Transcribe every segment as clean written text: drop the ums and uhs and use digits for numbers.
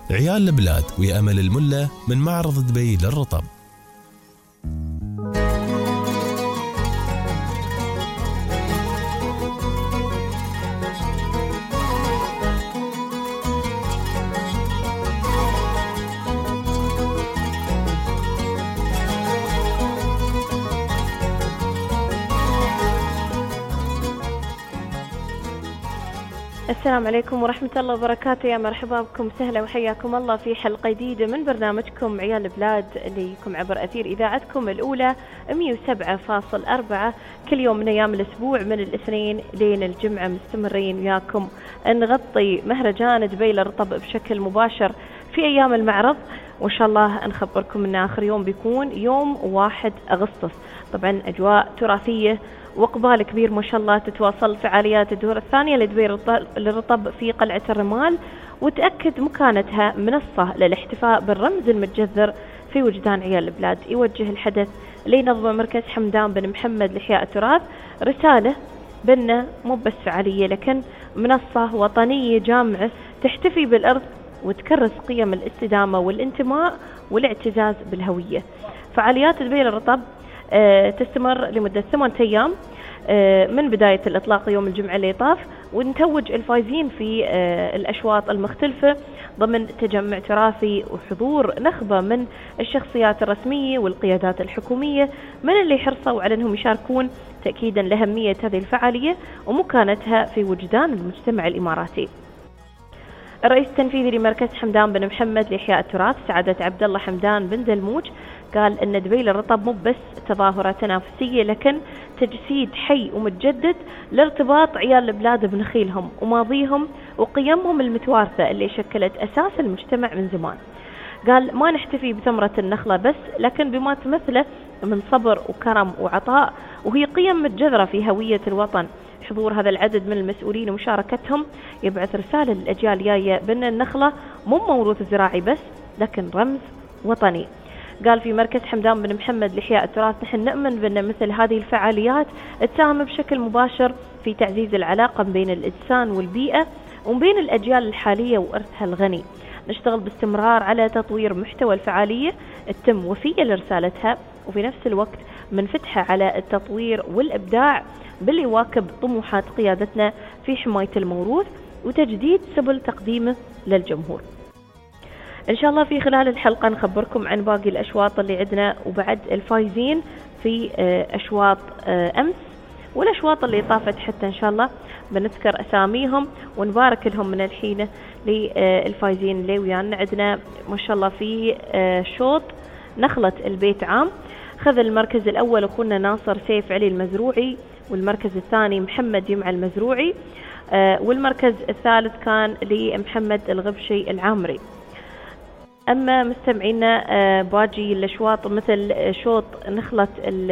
عيال البلاد ويا أمل الملة من معرض دبي للرطب. السلام عليكم ورحمة الله وبركاته، يا مرحبا بكم، سهلا وحياكم الله في حلقة جديدة من برنامجكم عيال البلاد اللي يكون عبر أثير إذاعتكم الأولى 107.4 كل يوم من أيام الأسبوع من الاثنين لين الجمعة، مستمرين وياكم نغطي مهرجان دبي للرطب بشكل مباشر في أيام المعرض، وإن شاء الله نخبركم أن آخر يوم بيكون يوم 1 أغسطس. طبعا أجواء تراثية وإقبال كبير ما شاء الله، تتواصل فعاليات الدورة الثانية لدبي للرطب في قلعة الرمال، وتأكد مكانتها منصة للاحتفاء بالرمز المتجذر في وجدان عيال البلاد. يوجه الحدث لينظم مركز حمدان بن محمد لإحياء التراث رسالة بأنه مو بس فعالية لكن منصة وطنية جامعة تحتفي بالأرض وتكرس قيم الاستدامة والانتماء والاعتزاز بالهوية. فعاليات دبي للرطب تستمر لمدة 8 أيام من بداية الإطلاق يوم الجمعة اللي طاف، ونتوج الفائزين في الأشواط المختلفة ضمن تجمع تراثي وحضور نخبة من الشخصيات الرسمية والقيادات الحكومية من اللي حرصوا على أنهم يشاركون، تأكيدا لأهمية هذه الفعالية ومكانتها في وجدان المجتمع الإماراتي. الرئيس التنفيذي لمركز حمدان بن محمد لإحياء التراث سعادة عبد الله حمدان بن دلموج قال أن دبي للرطب مو بس تظاهرة تنافسية لكن تجسيد حي ومتجدد لارتباط عيال البلاد بنخيلهم وماضيهم وقيمهم المتوارثة اللي شكلت أساس المجتمع من زمان. قال ما نحتفي بثمرة النخلة بس لكن بما تمثله من صبر وكرم وعطاء، وهي قيم متجذرة في هوية الوطن. حضور هذا العدد من المسؤولين ومشاركتهم يبعث رسالة للأجيال الجاية بأن النخلة مو موروث زراعي بس لكن رمز وطني. قال في مركز حمدان بن محمد لإحياء التراث نحن نؤمن بأن مثل هذه الفعاليات تساهم بشكل مباشر في تعزيز العلاقة بين الإنسان والبيئة وبين الأجيال الحالية وإرثها الغني. نشتغل باستمرار على تطوير محتوى الفعالية التم وفية لرسالتها، وفي نفس الوقت منفتحة على التطوير والإبداع باللي يواكب طموحات قيادتنا في حماية الموروث وتجديد سبل تقديمه للجمهور. إن شاء الله في خلال الحلقة نخبركم عن باقي الأشواط اللي عندنا وبعد الفايزين في أشواط أمس والأشواط اللي طافت، حتى إن شاء الله بنذكر أساميهم ونبارك لهم من الحين للفايزين اللي ويانا. عندنا ما شاء الله في شوط نخلة البيت عام خذ المركز الأول أخونا ناصر سيف علي المزروعي، والمركز الثاني محمد يمع المزروعي، والمركز الثالث كان لمحمد الغبشي العامري. أما مستمعينا باجي الأشواط مثل شوط نخلة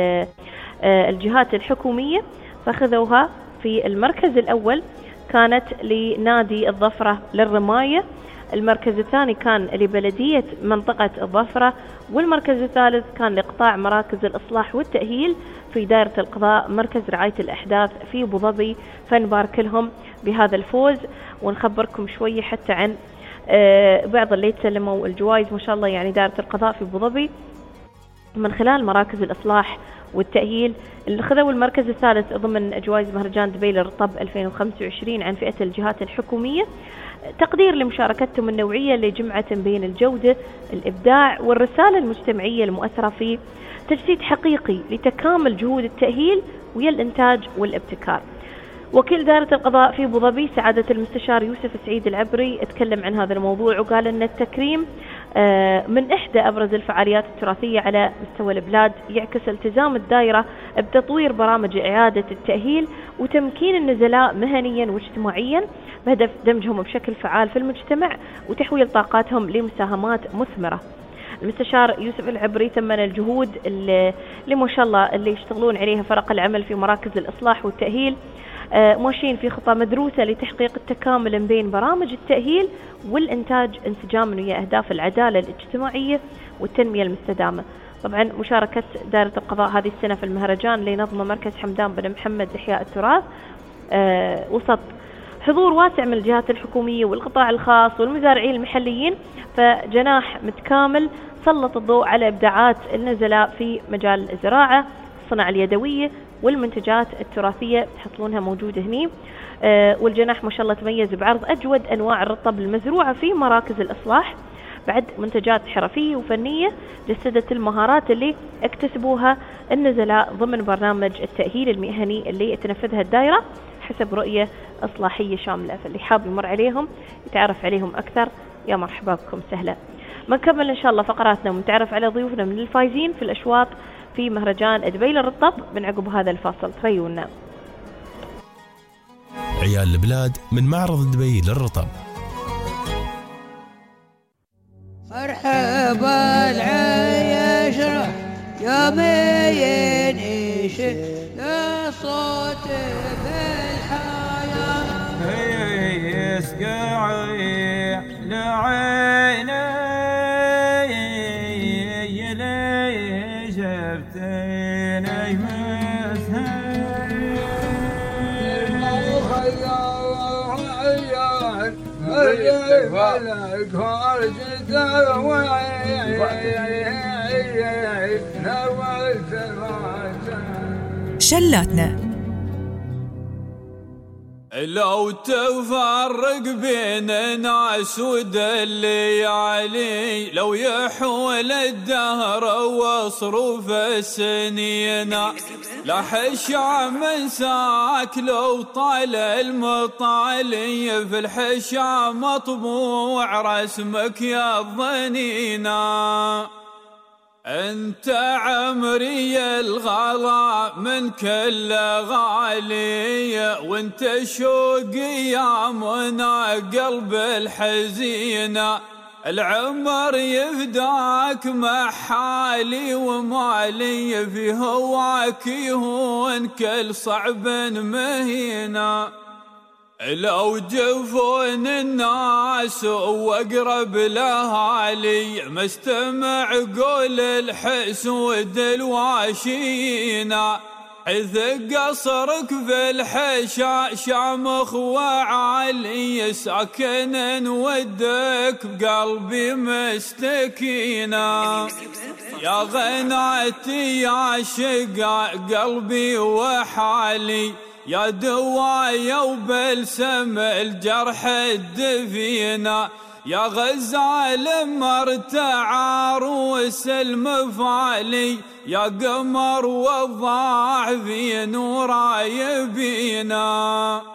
الجهات الحكومية فخذوها في المركز الأول كانت لنادي الظفرة للرماية، المركز الثاني كان لبلدية منطقة الظفرة، والمركز الثالث كان لقطاع مراكز الإصلاح والتأهيل في دائرة القضاء مركز رعاية الأحداث في أبو ظبي. فنبارك لهم بهذا الفوز ونخبركم شوية حتى عن بعض اللي تسلموا الجوائز ما شاء الله. يعني دائرة القضاء في أبو ظبي من خلال مراكز الإصلاح والتأهيل اللي خذوا المركز الثالث ضمن جوائز مهرجان دبي للرطب 2025 عن فئة الجهات الحكومية، تقدير لمشاركتهم النوعية لجمعة بين الجودة الإبداع والرسالة المجتمعية المؤثرة في تجسيد حقيقي لتكامل جهود التأهيل ويا الإنتاج والابتكار. وكيل دائرة القضاء في أبو ظبي سعادة المستشار يوسف سعيد العبري اتكلم عن هذا الموضوع وقال أن التكريم من إحدى أبرز الفعاليات التراثية على مستوى البلاد، يعكس التزام الدائرة بتطوير برامج إعادة التأهيل وتمكين النزلاء مهنيا واجتماعيا بهدف دمجهم بشكل فعال في المجتمع وتحويل طاقاتهم لمساهمات مثمرة. المستشار يوسف العبري ثمن الجهود اللي ما شاء الله اللي يشتغلون عليها فرق العمل في مراكز الإصلاح والتأهيل، ماشيين في خطة مدروسة لتحقيق التكامل بين برامج التأهيل والإنتاج انسجاما ويا أهداف العدالة الاجتماعية والتنمية المستدامة. طبعا مشاركة دائرة القضاء هذه السنة في المهرجان اللي نظمه مركز حمدان بن محمد لإحياء التراث وسط حضور واسع من الجهات الحكومية والقطاع الخاص والمزارعين المحليين، فجناح متكامل سلط الضوء على إبداعات النزلاء في مجال الزراعة، الصناعة اليدوية والمنتجات التراثية تحصلونها موجودة هني. والجناح ما شاء الله تميز بعرض أجود أنواع الرطب المزروعة في مراكز الإصلاح، بعد منتجات حرفية وفنية جسدت المهارات اللي اكتسبوها النزلاء ضمن برنامج التأهيل المهني اللي تنفذها الدائرة حسب رؤية إصلاحية شاملة. فاللي حاب يمر عليهم يتعرف عليهم أكثر يا مرحبا بكم سهلة. نكمل إن شاء الله فقراتنا ونتعرف على ضيوفنا من الفايزين في الأشواط في مهرجان دبي للرطب من عقب هذا الفاصل. تريونا عيال البلاد من معرض دبي للرطب. مرحبا العيش يا مين إيش يا صوت بالحياة يسقعي لعيني لي جبتيني شلاتنا لو تفرق بين ناس ودلي علي، لو يحول الدهر وصروف السنين، لحش مساك لو طال المطالي، في الحشا مطبوع رسمك يا الظنينا. انت عمري الغلا من كل غالي، وانت شوقي يا منى قلب الحزينة، العمر يفداك مع حالي ومالي، في هواك يهون كل صعب مهينة. لو جفون الناس واقرب لهالي، مستمع قول الحسود الواشينا، حيث قصرك في الحشا شامخ وعالي، ساكن ودك بقلبي مستكينا. يا غناتي يا شقا قلبي وحالي، يا دوايا وبلسم الجرح الدفينا، يا غزال مرتع عروس المفالي، يا قمر وضاع في نور يبينا.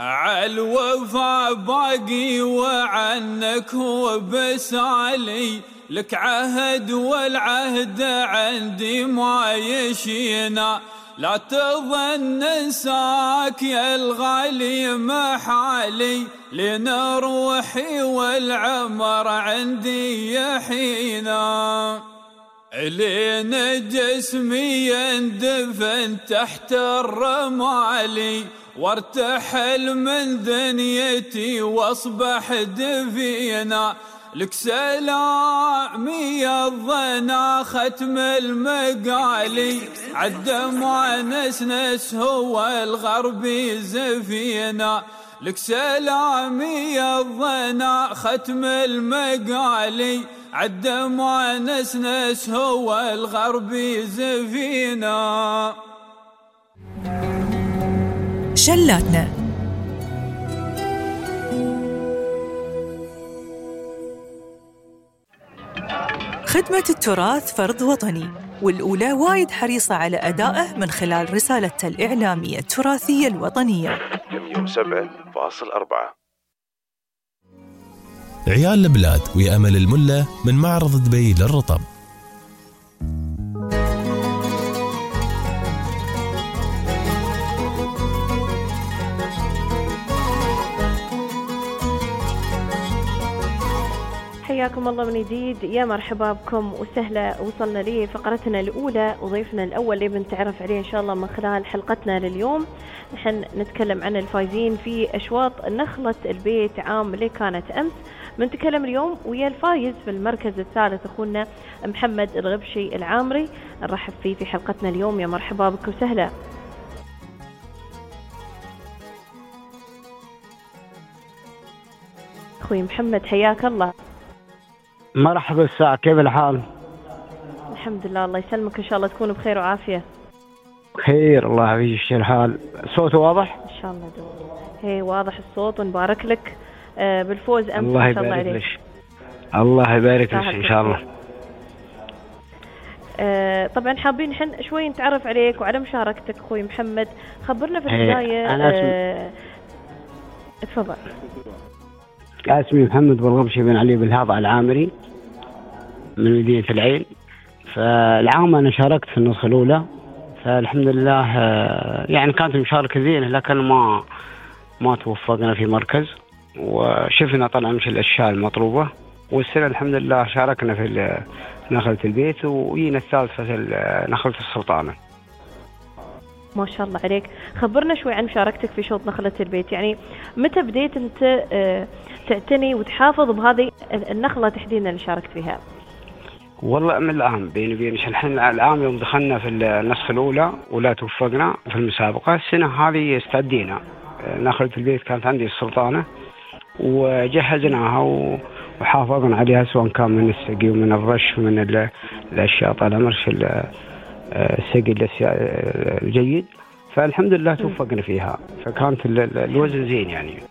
عالوفا باقي وعنك هو بسالي، لك عهد والعهد عندي ما يشينا، لا تظن انساك يا الغالي محالي، لين روحي والعمر عندي يحينا، لين جسمي يندفن تحت الرمالي، وارتحل من دنيتي واصبح دفينا. لك سلامي يا الظنا ختم المقالي، عالدمع نسنس هو الغربي زفينا. لك سلامي يا الظنا ختم المقالي، عالدمع نسنس هو الغربي زفينا. شلاتنا خدمة التراث فرض وطني، والأولى وايد حريصة على أدائه من خلال رسالته الإعلامية التراثية الوطنية. 107.4 عيال البلاد ويا أمل الملة من معرض دبي للرطب. حياكم الله من جديد، يا مرحبا بكم وسهلا. وصلنا لفقرتنا الأولى وضيفنا الأول اللي بنتعرف عليه إن شاء الله من خلال حلقتنا لليوم. نحن نتكلم عن الفايزين في أشواط نخلة البيت عام اللي كانت أمس. بنتكلم اليوم ويا الفايز في المركز الثالث أخونا محمد الغبشي العامري، نرحب فيه في حلقتنا اليوم. يا مرحبا بك وسهلا. أخوي محمد، حياك الله. مرحبا الساعة، كيف الحال؟ الحمد لله، الله يسلمك، إن شاء الله تكون بخير وعافية. خير الله يعافيك. شو الحال؟ صوته واضح؟ إن شاء الله دوم. هي واضح الصوت، ونبارك لك بالفوز أمس. الله إن شاء الله يبارك عليك. لك. الله يبارك لك إن شاء الله. طبعا حابين نحن شوي نتعرف عليك وعلى مشاركتك أخوي محمد. خبرنا في البداية. تفضل. اسمي محمد بالغبشي بن علي بالهاضع العامري من مدينة العين. فالعام أنا شاركت في النسخة الأولى، فالحمد لله يعني كانت المشاركة زينة، لكن ما توفقنا في مركز، وشفنا طبعا مش الأشياء المطلوبة. والسنة الحمد لله شاركنا في نخلة البيت، وجينا الثالثة في نخلة السلطانة. ما شاء الله عليك. خبرنا شوي عن مشاركتك في شوط نخلة البيت، يعني متى بديت أنت تعتني وتحافظ بهذه النخلة تحديدا اللي شاركت فيها؟ والله من العام بيني وبينك، الحين العام يوم دخلنا في النسخة الأولى ولا توفقنا في المسابقة، السنة هذه استعدينا. نخلة البيت كانت عندي السلطانة وجهزناها وحافظنا عليها، سواء كان من السقي ومن الرش ومن الأشياء طال عمرك السقي الجيد. فالحمد لله توفقنا فيها، فكانت الوزن زين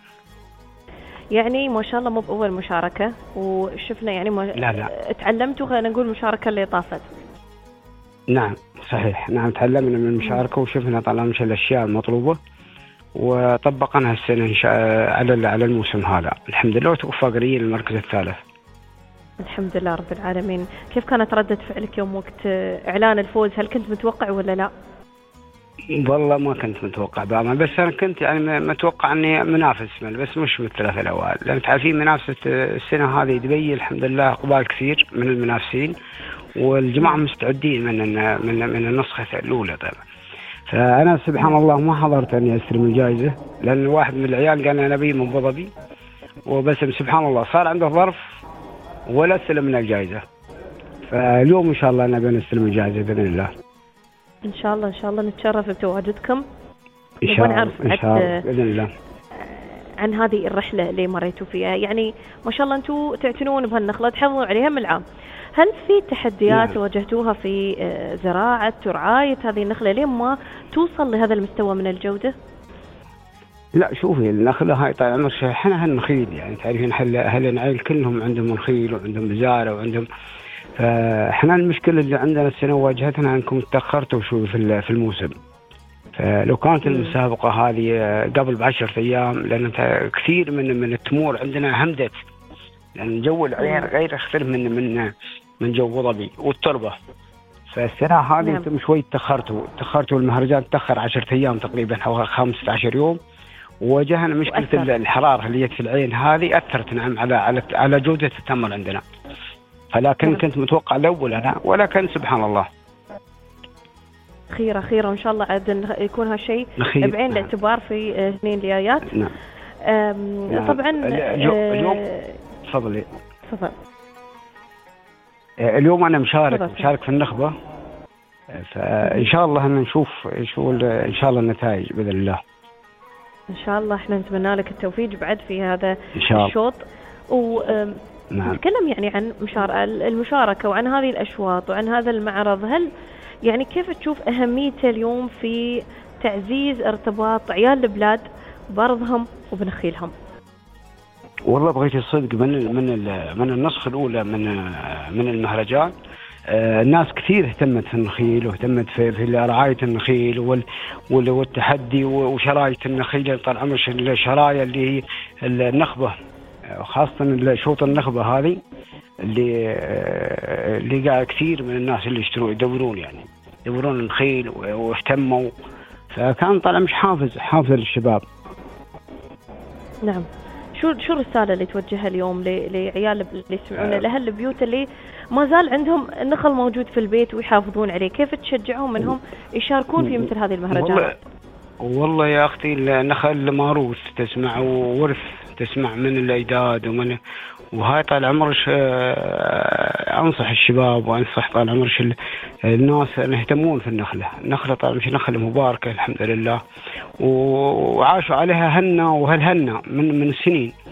يعني ما شاء الله. مو بأول مشاركة وشفنا يعني لا تعلمتوا، خلينا نقول المشاركة اللي طافت. نعم صحيح، نعم تعلمنا من المشاركة وشفنا طبعا مش الأشياء المطلوبة وطبقناها السنة على الموسم هذا الحمد لله، وتوفقنا للمركز الثالث. الحمد لله رب العالمين. كيف كانت ردة فعلك يوم وقت إعلان الفوز؟ هل كنت متوقع ولا لا؟ والله ما كنت متوقع بأمانة، بس أنا كنت يعني متوقع أني منافس بس مش من الثلاثة الأوائل، لأن تعرفين منافسة السنة هذه دبي الحمد لله أقبال كثير من المنافسين، والجماعة مستعدين من النسخة الأولى طبعا. فأنا سبحان الله ما حضرت أني أستلم الجائزة، لأن واحد من العيال قال أنا أبي من أبو ظبي، وبس سبحان الله صار عنده ظرف ولا استلمنا الجائزة. فاليوم إن شاء الله نبي نستلم الجائزة بإذن الله. إن شاء الله إن شاء الله نتشرف بتواجدكم. إن شاء الله إن شاء الله بإذن الله. عن هذه الرحلة اللي مريتوا فيها، يعني ما شاء الله أنتوا تعتنون بهالنخلة، تحافظون عليها من العام. هل في تحديات واجهتوها في زراعة ورعاية هذه النخلة لين ما توصل لهذا المستوى من الجودة؟ لا شوفي، النخلة هاي طال عمرك احنا هالنخيل يعني تعرفين أهل العيل كلهم عندهم نخيل وعندهم بزارة وعندهم، فاحنا المشكلة اللي عندنا السنة واجهتنا أنكم تأخرتوا شوي في الموسم. فلو كانت المسابقة هذه قبل ب10 أيام، لأن كثير من التمور عندنا همدت، لأن جو العين غير يختلف من جو أبو ظبي والتربة. فالسنة هذه انتم شوي تأخرتوا المهرجان تأخر 10 أيام تقريبا أو 15 يوم، وواجهنا مشكلة الحرارة اللي جت في العين هذه أثرت نعم على جودة التمر عندنا. فلكن كنت متوقع الأول أنا، ولكن سبحان الله خيرة وإن شاء الله عاد يكون هالشيء بعين الاعتبار في سنين الجايات. نعم. طبعا اليوم تفضلي. اليوم أنا مشارك في النخبة، فإن شاء الله نشوف شو إن شاء الله النتائج بإذن الله. إن شاء الله إحنا نتمنى لك التوفيق بعد في هذا الشوط. نتكلم يعني عن المشاركة وعن هذه الأشواط وعن هذا المعرض. هل يعني كيف تشوف أهميته اليوم في تعزيز ارتباط عيال البلاد بأرضهم وبنخيلهم؟ والله بغيت الصدق من النسخة الأولى من المهرجان، الناس كثير اهتمت في النخيل واهتمت في رعاية النخيل والتحدي وشراية النخيل. طال عمرك الشراية اللي هي النخبة، خاصة شوط النخبة هذه اللي قاعد كثير من الناس اللي يدورون النخيل واهتموا، فكان طالع مش حافز للشباب. نعم. شو الرسالة اللي توجهها اليوم لعيال اللي يسمعونا، لأهل البيوت اللي ما زال عندهم النخل موجود في البيت ويحافظون عليه؟ كيف تشجعهم منهم يشاركون في مثل هذه المهرجانات؟ والله يا أختي النخل موروث، تسمع ورث، تسمع من الأجداد وهاي طال عمرك أنصح الشباب وأنصح طال عمرك الناس أن يهتمون في النخلة طال عمرك نخلة مباركة الحمد لله، وعاشوا عليها هنا وهالهنا من السنين،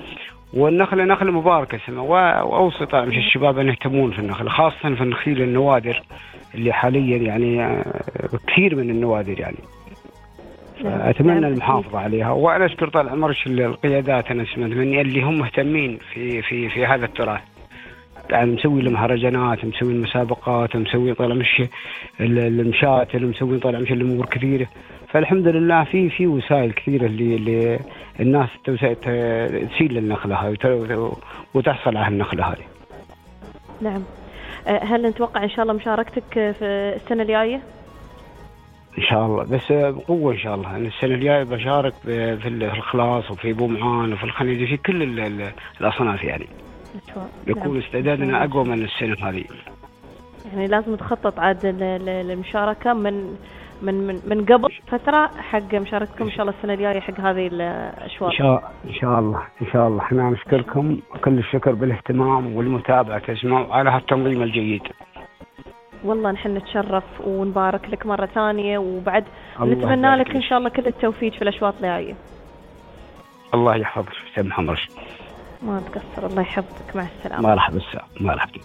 والنخلة نخلة مباركة سما، وأوصي طبعا مش الشباب أن يهتمون في النخلة، خاصة في النخيل النوادر اللي حاليا يعني كثير من النوادر يعني. أتمنى المحافظة عليها، وأنا أشكر طال عمرك القيادات أنا سمعت مني اللي هم مهتمين في هذا التراث، يعني مسوي المهرجانات، مسوي المسابقات، مسوي طالع مش المشات، مسوي طالع مش الأمور كثيرة. فالحمد لله في وسائل كثيرة اللي الناس تسيل النخلة هاي وتحصل على النخلة هاي. نعم. هل نتوقع إن شاء الله مشاركتك في السنة الجاية؟ إن شاء الله، بس بقوة إن شاء الله. أنا السنة الجاية بشارك في الخلاص وفي بومعان وفي الخنيج في كل الأصناف يعني. يكون استعدادنا أقوى من السنة هذه. يعني لازم تخطط عاد للمشاركة من قبل فترة حق مشاركتكم إن شاء الله السنة الجاية حق هذه الأشواط. إن شاء الله إحنا نشكركم كل الشكر بالاهتمام والمتابعة تسمعوا على هالتنظيم الجيد. والله نحن نتشرف ونبارك لك مرة ثانية، وبعد نتمنى لك إن شاء الله كل التوفيق في الأشواط الجاية. الله يحفظك أستاذ محمد رشد. ما تقصر، الله يحفظك، مع السلامة. مرحبا.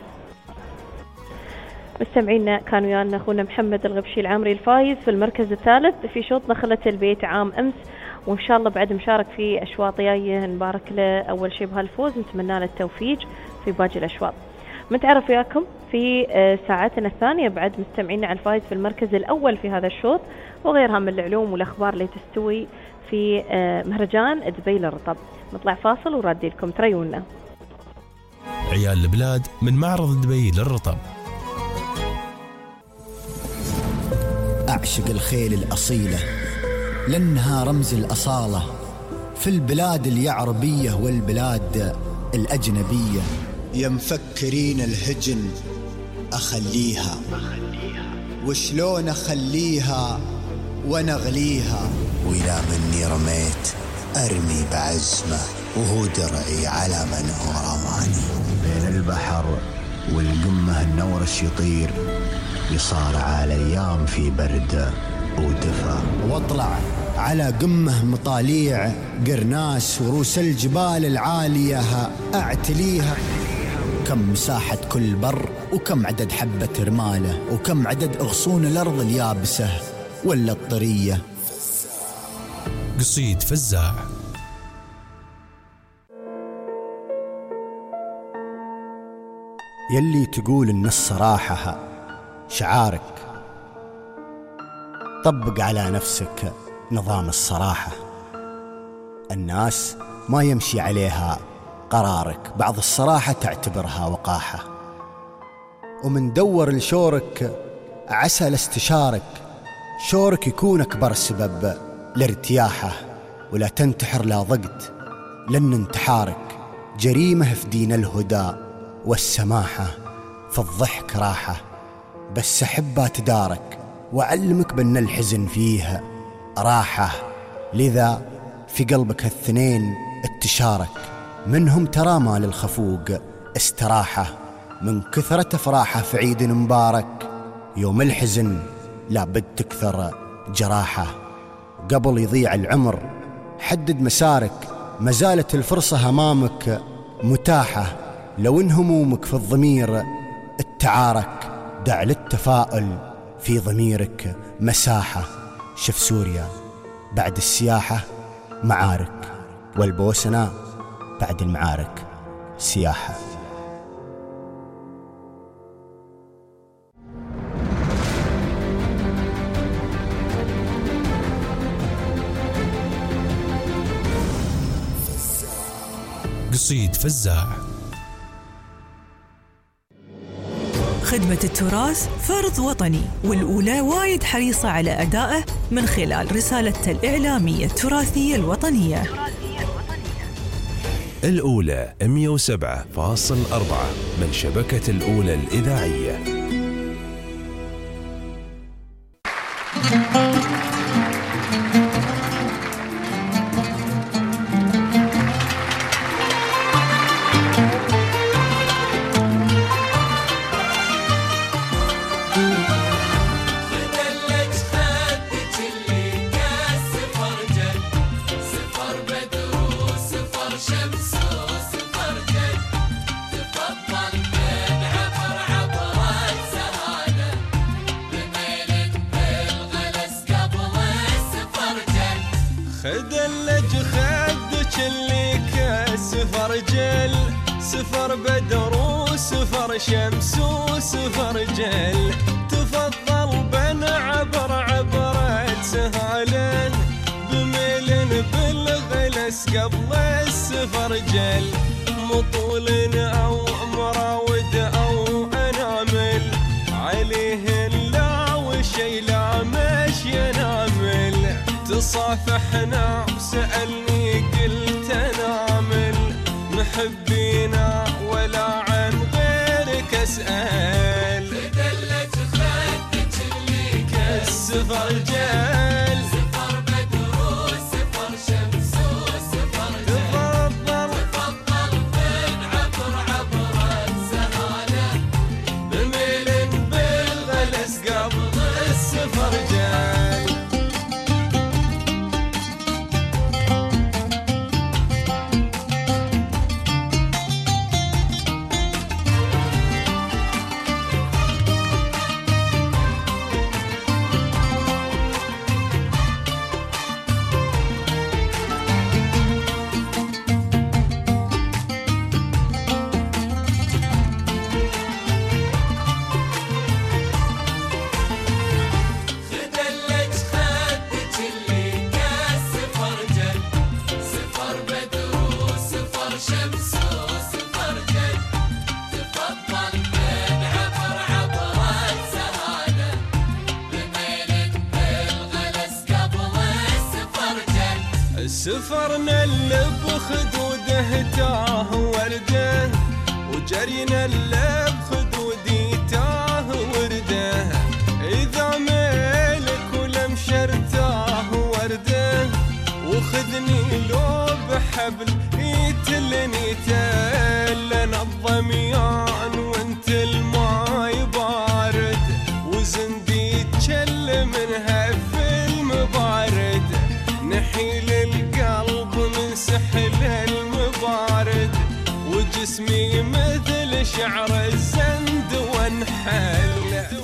مستمعينا كانوا ويانا أخونا محمد الغبشي العامري الفايز في المركز الثالث في شوط نخلة البيت عام أمس، وإن شاء الله بعد مشارك في أشواط جاية نبارك له أول شيء بهالفوز، نتمنى له التوفيق في باقي الأشواط. متعرف وياكم في ساعتنا الثانية بعد مستمعينا على الفايز في المركز الأول في هذا الشوط وغيرها من العلوم والأخبار اللي تستوي في مهرجان دبي للرطب. نطلع فاصل ورادي لكم تريونا. عيال البلاد من معرض دبي للرطب. أعشق الخيل الأصيلة لأنها رمز الأصالة في البلاد اليعربية والبلاد الأجنبية. يا مفكرين الهجن أخليها، وشلون أخليها ونغليها، وإذا مني رميت أرمي بعزمة وهو درعي على من هو رماني. بين البحر والقمة النورش يطير، يصارع الأيام في برد ودفا، واطلع على قمة مطاليع قرناس وروس الجبال العالية أعتليها. كم مساحة كل بر، وكم عدد حبة رماله، وكم عدد أغصون الأرض اليابسة ولا الطرية. قصيد فزاع. يلي تقول إن الصراحة شعارك، طبق على نفسك نظام الصراحة. الناس ما يمشي عليها قرارك، بعض الصراحة تعتبرها وقاحة. ومن دور لشورك عسى لاستشارك، شورك يكون أكبر سبب لارتياحه. ولا تنتحر لا ضقت، لأن انتحارك جريمة في دين الهدى والسماحة. فالضحك راحة، بس أحبها تدارك، وأعلمك بأن الحزن فيه راحة. لذا في قلبك الثنين اتشارك، منهم ترى ما للخفوق استراحة. من كثرة أفراحه في عيد مبارك، يوم الحزن لابد تكثر جراحة. قبل يضيع العمر حدد مسارك، ما زالت الفرصة أمامك متاحة. لو إن همومك في الضمير التعارك، دع للتفاؤل في ضميرك مساحة. شف سوريا بعد السياحة معارك، والبوسنة بعد المعارك سياحة. قصيد فزاع. خدمة التراث فرض وطني، والأولى وايد حريصة على أدائه من خلال رسالتها الإعلامية التراثية الوطنية. الأولى 107.4 من شبكة الأولى الإذاعية. صفر بدر وصفر شمس. سفر بدر وسفر شمس وسفر جل، تفضل بين عبرة سهال بميل بالغلس قبل السفر جل، مطول أو مراود أو أنامل عليه لا وشي لا مش ينامل، تصافحنا وسألني قلت نامل، محبينا ولا عن غيرك أسأل، فدلت خدك اللي كالسفر جل، سفر بدر وسفر شمس وسفر جل، تفضل من عبرة سهالة بميل بالغلس قبل السفر جل. سفرنا اللي بخدوده تاه ورده، وجرينا اللي بخدودي تاه ورده، إذا ميلك ولمشرتاه ورده، وخذني لو بحبل يتلني تل، الضميان وانت الماي بارد، وزندي تشل منها في المبارد، نحيل القلب من سحل المبارد، وجسمي مثل شعر الزند وانحل.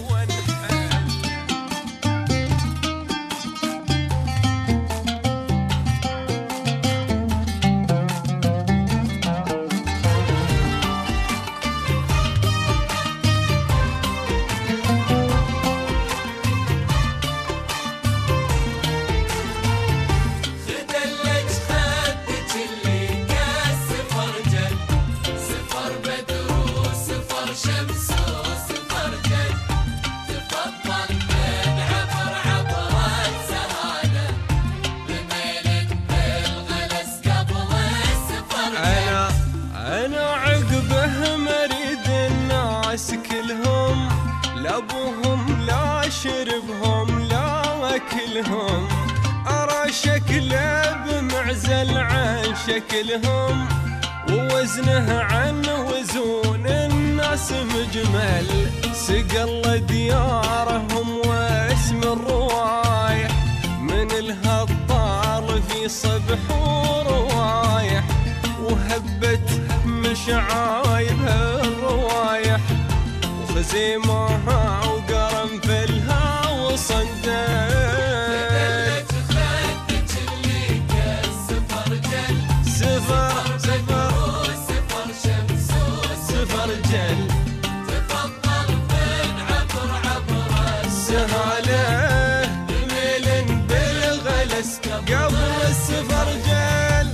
كلهم لا ابوهم لا شربهم لا اكلهم، ارى شكله بمعزل عن شكلهم، ووزنه عن وزون الناس مجمل، سقل ديارهم واسم الروايح، من الهطال في صبح وروايح، وهبت مشعايبها الروايح، وخزيمها وقرنفلها وصندل، فدلت خدك اللي كالسفر جل، سفر وسفر شمس سفر جل، تفضل من عبرة سهالة بميل بالغلس قبل السفر جل.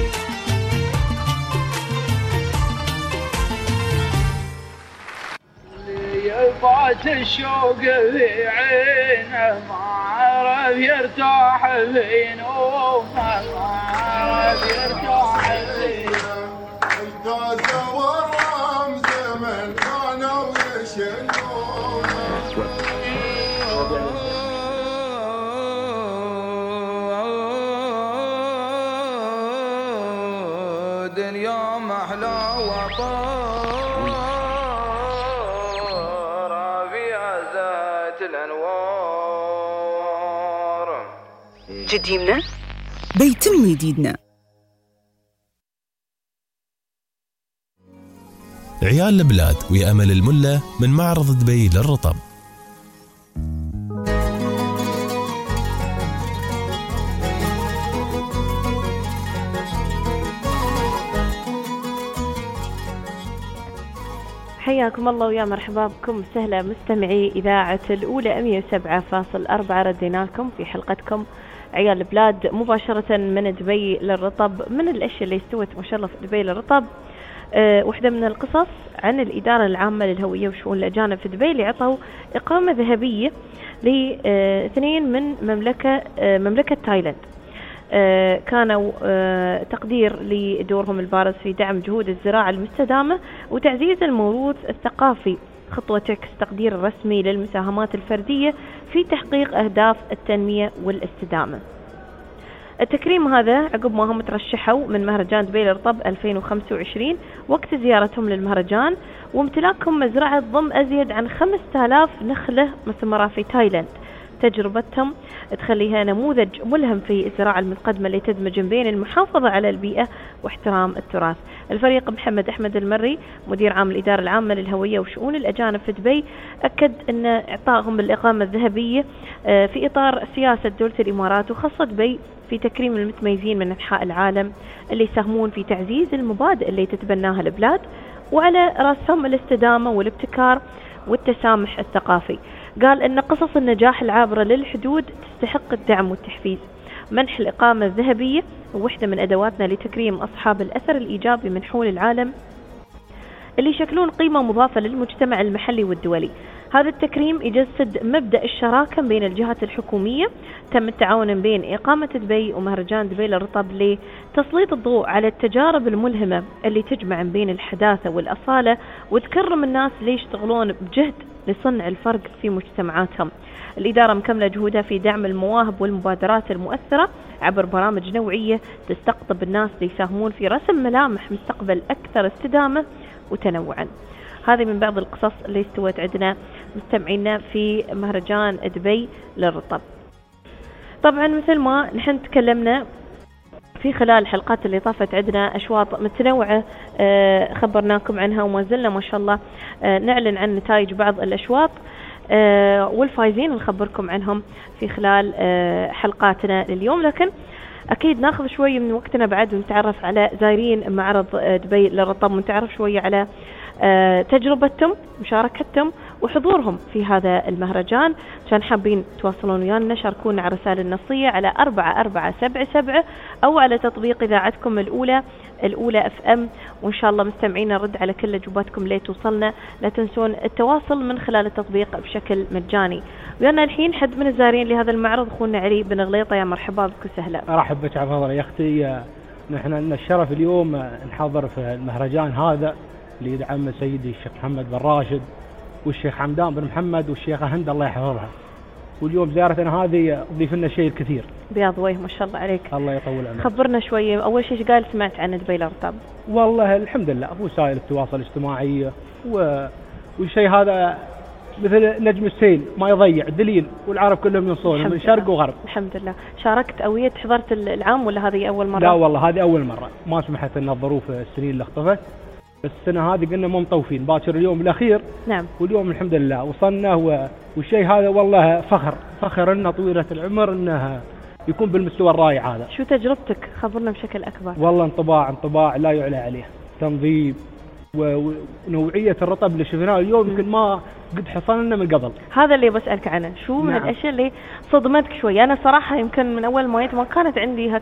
يفات الشوق في عينه ما عرف يرتاح فينه، ما عرف يرتاح فينه، الكاسة والرمز من كانوا يشلون، دنيا محلى وطار فيها ذات الانوار. جديدنا بيتم جديدنا. عيال البلاد ويا أمل الملة من معرض دبي للرطب. حياكم الله ويا مرحبا بكم سهلة مستمعي إذاعة الأولى 107.4. ردينا لكم في حلقتكم عيال البلاد مباشرة من دبي للرطب. من الأشياء اللي استوت ما شاء الله في دبي للرطب واحدة من القصص عن الإدارة العامة للهوية وشؤون الأجانب في دبي اللي عطوا إقامة ذهبية لاثنين من مملكة تايلاند. كانوا تقدير لدورهم البارز في دعم جهود الزراعة المستدامة وتعزيز الموروث الثقافي، خطوة تعكس تقدير الرسمي للمساهمات الفردية في تحقيق أهداف التنمية والاستدامة. التكريم هذا عقب ما هم ترشحوا من مهرجان دبي للرطب 2025 وقت زيارتهم للمهرجان وامتلاكهم مزرعة ضم أزيد عن 5000 نخلة مثمرة في تايلاند. تجربتهم تخليها نموذج ملهم في الزراعة المتقدمة اللي تدمج بين المحافظة على البيئة واحترام التراث. الفريق محمد أحمد المري مدير عام الإدارة العامة للهوية وشؤون الأجانب في دبي أكد أن إعطائهم الإقامة الذهبية في إطار سياسة دولة الإمارات وخاصة دبي في تكريم المتميزين من أنحاء العالم اللي يساهمون في تعزيز المبادئ اللي تتبناها البلاد وعلى رأسهم الاستدامة والابتكار والتسامح الثقافي. قال أن قصص النجاح العابرة للحدود تستحق الدعم والتحفيز. منح الإقامة الذهبية وحدة من أدواتنا لتكريم أصحاب الأثر الإيجابي من حول العالم اللي يشكلون قيمة مضافة للمجتمع المحلي والدولي. هذا التكريم يجسد مبدأ الشراكة بين الجهات الحكومية. تم التعاون بين إقامة دبي ومهرجان دبي للرطب لتسليط الضوء على التجارب الملهمة اللي تجمع بين الحداثة والأصالة وتكرم الناس اللي يشتغلون بجهد لصنع الفرق في مجتمعاتهم. الإدارة مكملة جهودها في دعم المواهب والمبادرات المؤثرة عبر برامج نوعية تستقطب الناس ليساهمون في رسم ملامح مستقبل أكثر استدامة وتنوعا. هذه من بعض القصص اللي استوت عندنا مستمعينا في مهرجان دبي للرطب. طبعا مثل ما نحن تكلمنا في خلال الحلقات اللي طافت عندنا أشواط متنوعة خبرناكم عنها وما زلنا ما شاء الله نعلن عن نتائج بعض الأشواط والفايزين نخبركم عنهم في خلال حلقاتنا لليوم. لكن أكيد ناخذ شوية من وقتنا بعد ونتعرف على زائرين معرض دبي للرطب ونتعرف شوية على تجربتهم مشاركتهم وحضورهم في هذا المهرجان. كان حابين تواصلون ويانا شاركونا على رسالة النصية على 4477 أو على تطبيق إذاعتكم الأولى FM وإن شاء الله مستمعين نرد على كل أجوباتكم اللي توصلنا. لا تنسون التواصل من خلال التطبيق بشكل مجاني. ويانا الحين حد من الزائرين لهذا المعرض أخونا علي بن غليطة. يا مرحبا بك وسهلا. أرحب بك على فضل يا أختي. نحن لنا الشرف اليوم نحضر في المهرجان هذا اللي يدعم سيدي الشيخ محمد بن راشد والشيخ حمدان بن محمد والشيخة هند الله يحفظها. واليوم زيارتنا هذه تضيف لنا شيء كثير. بياض وجه ما شاء الله عليك. الله يطول عمرك. خبرنا شوية أول شيء قال سمعت عن دبي للرطب. والله الحمد لله وسائل التواصل الاجتماعي والشيء هذا مثل نجم السيل ما يضيع دليل والعرب كلهم ينصون من شرق وغرب. الحمد لله. شاركت أو حضرت العام ولا هذه أول مرة؟ لا والله هذه أول مرة ما سمحت لنا الظروف السنين اللي اختفت بس السنة هذه قلنا مو مطوفين باكر اليوم الأخير. نعم. واليوم الحمد لله وصلنا والشيء هذا والله فخر لنا طويلة العمر انه يكون بالمستوى الرائع هذا. شو تجربتك؟ خبرنا بشكل أكبر. والله انطباع لا يعلى عليه. تنظيم ونوعية الرطب اللي شفناه اليوم يمكن ما قد حصلنا من قبل. هذا اللي بسألك عنه شو من الأشياء اللي صدمتك شوي؟ أنا صراحة يمكن من أول ما كانت عندي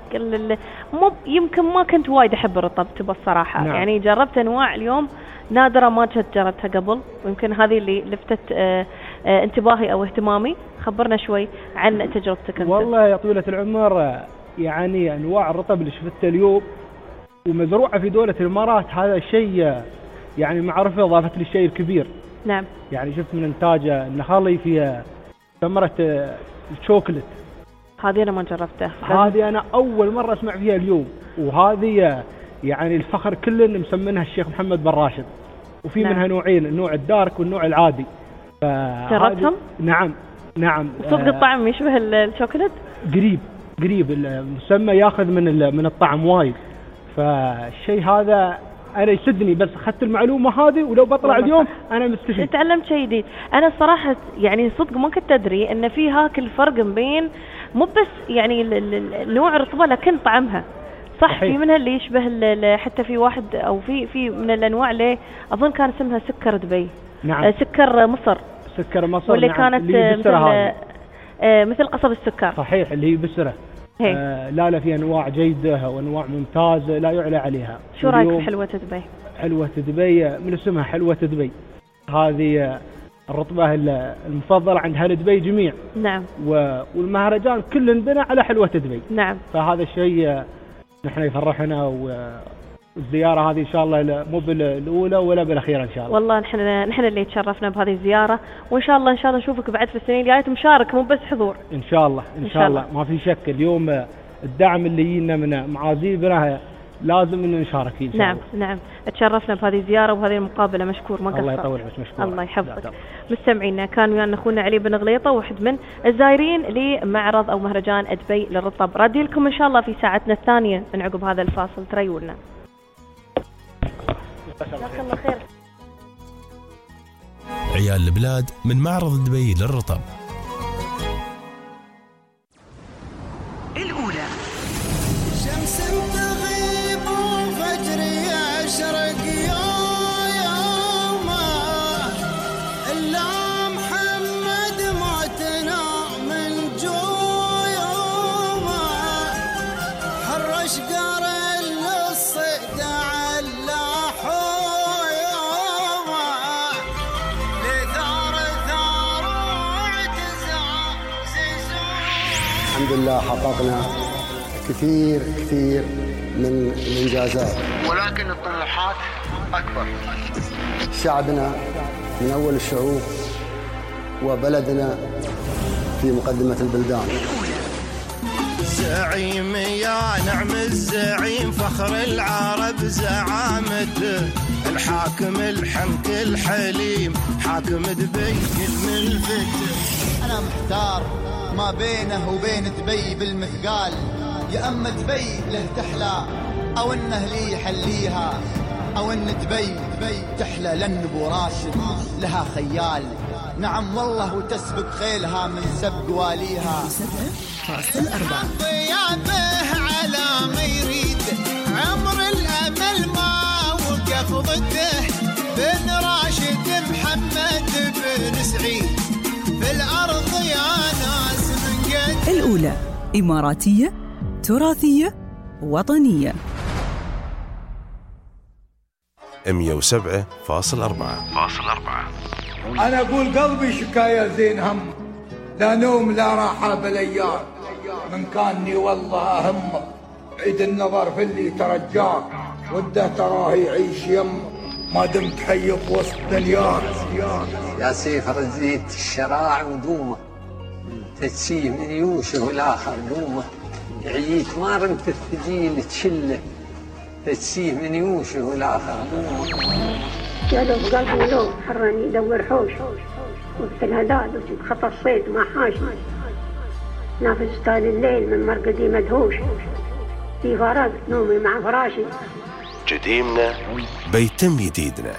يمكن ما كنت وايد أحب الرطب تبى الصراحة. نعم. يعني جربت أنواع اليوم نادرة ما جربتها قبل ويمكن هذه اللي لفتت انتباهي أو اهتمامي. خبرنا شوي عن تجربتك أنت. والله يا طويلة العمر يعني أنواع الرطب اللي شفته اليوم ومزروعة في دولة الإمارات هذا شيء يعني معرفة أضافت لي الشيء الكبير. نعم. يعني شفت من إنتاج النخالي في ثمرة الشوكولات. هذه أنا ما جربتها. هذه أنا أول مرة أسمع فيها اليوم وهذه يعني الفخر كله مسمينها الشيخ محمد بن راشد وفي منها نوعين النوع الدارك والنوع العادي. جربتهم؟ نعم. صدق الطعم يشبه الشوكولات؟ قريب المسمى ياخذ من الطعم وايد. فالشيء هذا أنا يسدني بس أخذت المعلومة هذه ولو بطلع اليوم أنا مستفيد. تعلمت شيء جديد. أنا صراحة يعني صدق ما كنت أدري إن في هاك الفرق بين مو بس يعني نوع الرطبة لكن طعمها. صح. في منها اللي يشبه حتى في واحد او في من الانواع اللي اظن كان اسمها سكر دبي. نعم. سكر مصر. سكر مصر. واللي نعم. كانت اللي مثل قصب السكر. صحيح، اللي هي بسرة. لا في انواع جيده وانواع ممتازه لا يعلى عليها. شو رايك في حلوه دبي؟ حلوه دبي من اسمها حلوه دبي، هذه الرطبه المفضله عند اهل دبي جميع. نعم. والمهرجان كله انبنى على حلوه دبي. نعم. فهذا الشيء نحن يفرحنا، والزياره هذه ان شاء الله مو بالاولى ولا بالاخيره ان شاء الله. والله نحن اللي تشرفنا بهذه الزياره، وان شاء الله نشوفك بعد في السنين الجايه مشارك مو بس حضور. ان شاء الله ان شاء الله ما في شك. اليوم الدعم اللي يجينا من معازيبنا لازم ان نشارك فيه ان شاء نعم الله. نعم. تشرفنا بهذه الزياره وبهذه المقابله، مشكور ما قصر. الله يطول عمرك. مشكور. الله يحفظك. مستمعينا كان ويانا اخونا علي بن غليطه، واحد من الزائرين لمعرض او مهرجان دبي للرطب. رادي لكم ان شاء الله في ساعتنا الثانيه من عقب هذا الفاصل، تريولنا. جزاك الله خير. عيال البلاد من معرض دبي للرطب. الأولى شمس تغيب وفجر يشرق يوما، إلا محمد موتنا من جويوما، حرش قرن للصيد على حيوما، لثار وعجزا زيزوما. الحمد لله حققنا كثير من الإنجازات، ولكن الطموحات أكبر. شعبنا من أول الشعوب وبلدنا في مقدمة البلدان. زعيم يا نعم الزعيم، فخر العرب زعامته، الحاكم الحنك الحليم، حاكم دبي الملفت. أنا محتار ما بينه وبين دبي بالمثقال، يا أما دبي له تحلى أو إنه لي يحليها، أو إن دبي تحلى لأن أبو راشد لها خيال. نعم والله وتسبق خيلها من سبق واليها. 7.4 ضيافه على ما يريد، عمر الأمل ما وقف ضده، بن راشد محمد بن سعيد في الأرض يا ناس من قد. الأولى إماراتية تراثية وطنية. 107.4. أنا أقول قلبي شكاية زين هم، لا نوم لا راحة بالايام، من كاني والله أهم عيد النظر في اللي ترجاك، وده تراه يعيش يم ما دمت حي بوسط دنياك. يا سيف رزيت الشراع ودومه، تتسيه من يوشه والآخر دومه، عييت ما رمت الثقيل تشله، تتسيه من يوشه والآخر دومه. قالوا بقلبي لو حرني يدور حوش، وقت الهداد وجد خط الصيد ما حاش، نافذ طال الليل من مرقدي مدهوش، في فراغ نومي مع فراشي. قديمنا بيتم جديدنا.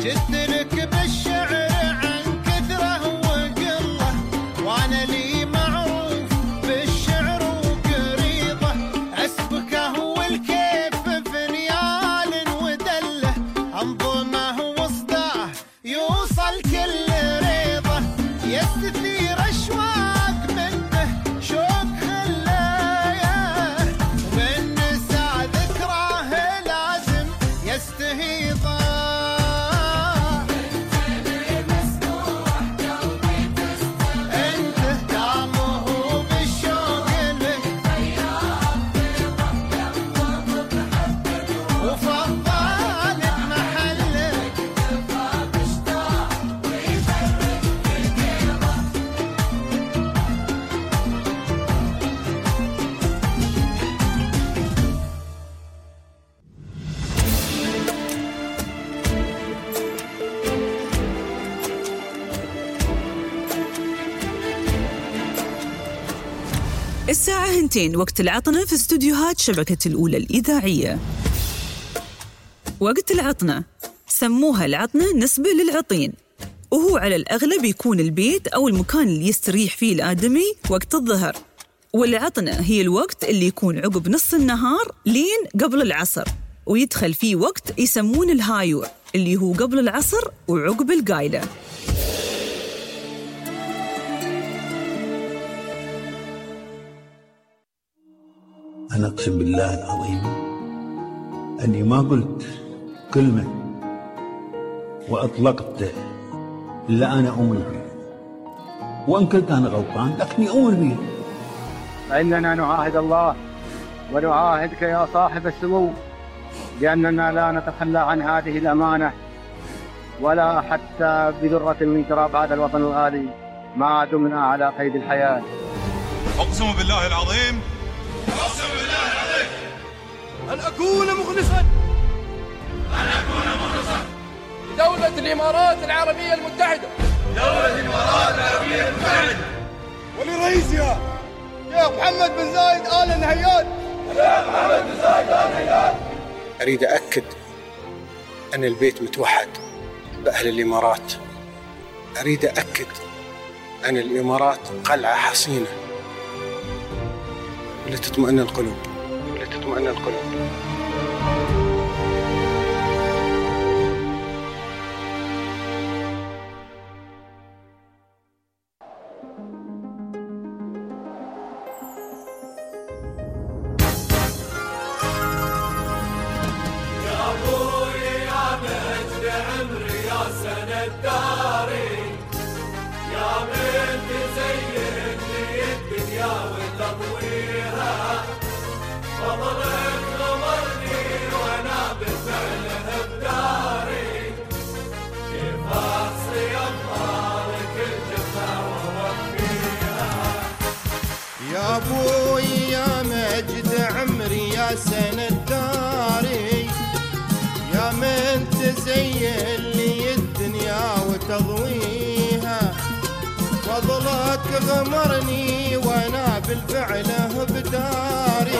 جدلك بالشعر عن كثرة وقلة، وانا لي معروف بالشعر وقريضة، اسبكه والكيف في نيال ودله، انظمه وصداه يوصل كل ريضة، يستثير اشواق منه شوق خلاياه، ومن نسى ذكراه لازم يستهيضه. الساعة 2 وقت العطنة في استوديوهات شبكة الأولى الإذاعية. وقت العطنة سموها العطنة نسبة للعطين، وهو على الأغلب يكون البيت أو المكان اللي يستريح فيه الآدمي وقت الظهر، والعطنة هي الوقت اللي يكون عقب نص النهار لين قبل العصر، ويدخل فيه وقت يسمون الهايور اللي هو قبل العصر وعقب القايلة. أنا أقسم بالله العظيم أني ما قلت كلمة وأطلقت إلا أنا أؤمن بها، وإن كنت أنا غلطان لكني أؤمن بها. فإننا نعاهد الله ونعاهدك يا صاحب السمو بأننا لا نتخلى عن هذه الأمانة ولا حتى بذرة من تراب هذا الوطن الغالي ما دمنا على قيد الحياة. أقسم بالله العظيم أن أكون مخلصا لدولة الإمارات العربية المتحدة، ولرئيسها شيخ محمد بن زايد آل نهيان. أريد أأكد أن البيت متوحد بأهل الإمارات. أريد أأكد أن الإمارات قلعة حصينة ولتطمئن القلوب. يا ابوي يا مجد عمري يا سند داري، يا من تزين لي الدنيا وتضويها، فضلك غمرني وانا بالفعل بداري.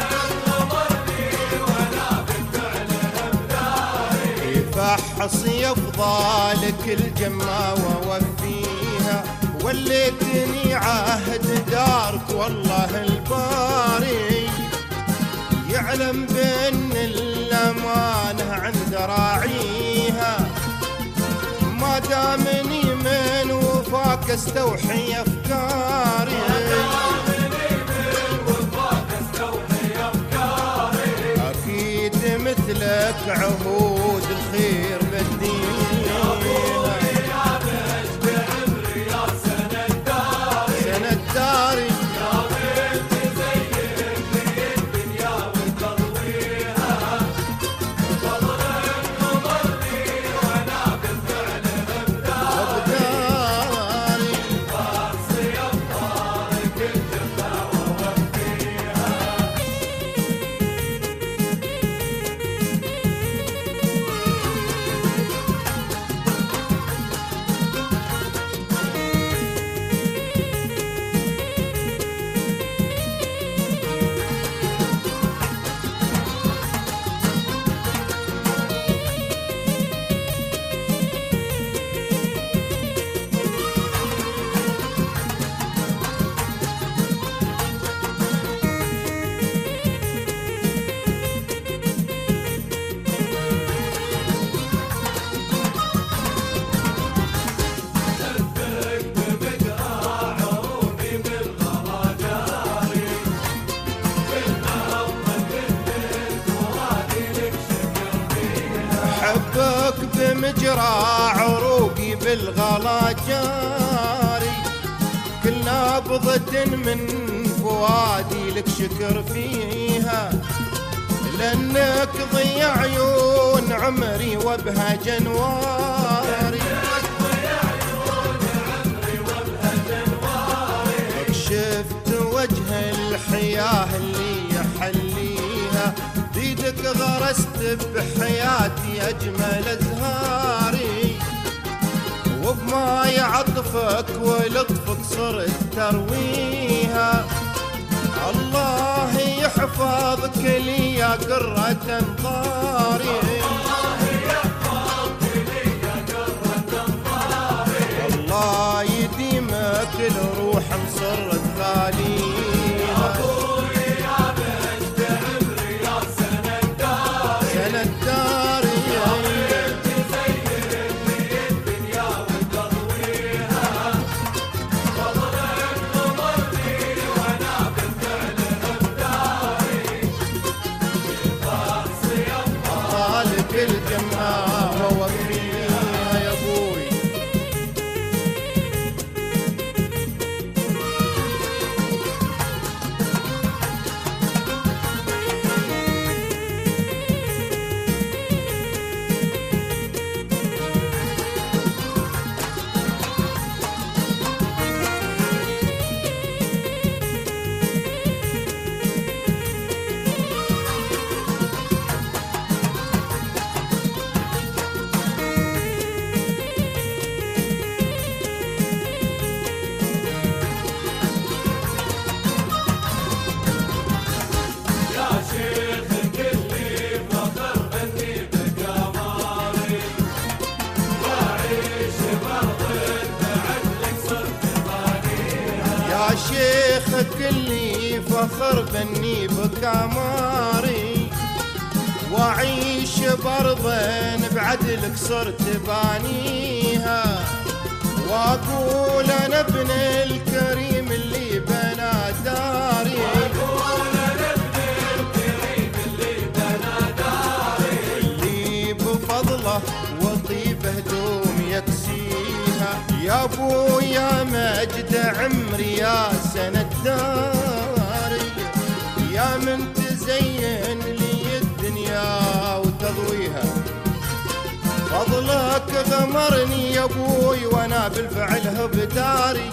يفحص يفضالك الجمة ووفيها، وليتني عهد دارك والله الباري، يعلم بأن الأمانة عند راعيها، ما دامني من وفاك استوحي أفكاري. أكيد مثلك عهود الخير بالدين. تجرى عروقي بالغلا جاري، كل نبضة من فؤادي لك شكر فيها، لأنك ضيع عيون عمري وبها جنواري. شفت وجه الحياة اللي يحليها، بيدك غرست بحياتي أجمل أزهاري، وبماي عطفك ولطفك صرت ترويها. الله يحفظك لي يا قرة انظاري، الله يديمك الروح مصرت غاليها. يا مجد عمري يا سنة داري، سنة داري تزين لي الدنيا وتضويها، فضلك نظرني وانا بالفعل ابداري، فرصي طالك الجماعة ووفيها يا ابوي. شيخ كلي فخر بني بكاماري، وعيش برضا بعدلك صرت بانيها، واقول انا ابن الكريم اللي بنى داري، اللي بفضله وطيب هدوم يكسيها. يا ابويا مجد عمري يا سنة داري، يا من تزين لي الدنيا وتضويها، فضلك غمرني يا ابوي وانا بالفعل بداري،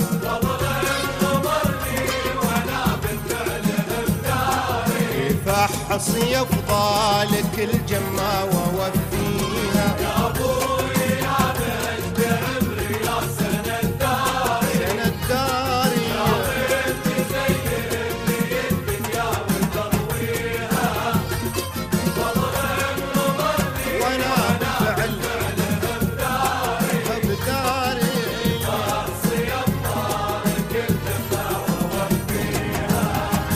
فحص يفضالك الجمة ووفيها. يا ابوي يا مجد عمري يا سنة داري، سنة داري تزين لي الدنيا وتضويها، فضلك نظرني وانا بالفعل بداري، فرصي يفضالك الجمة ووفيها.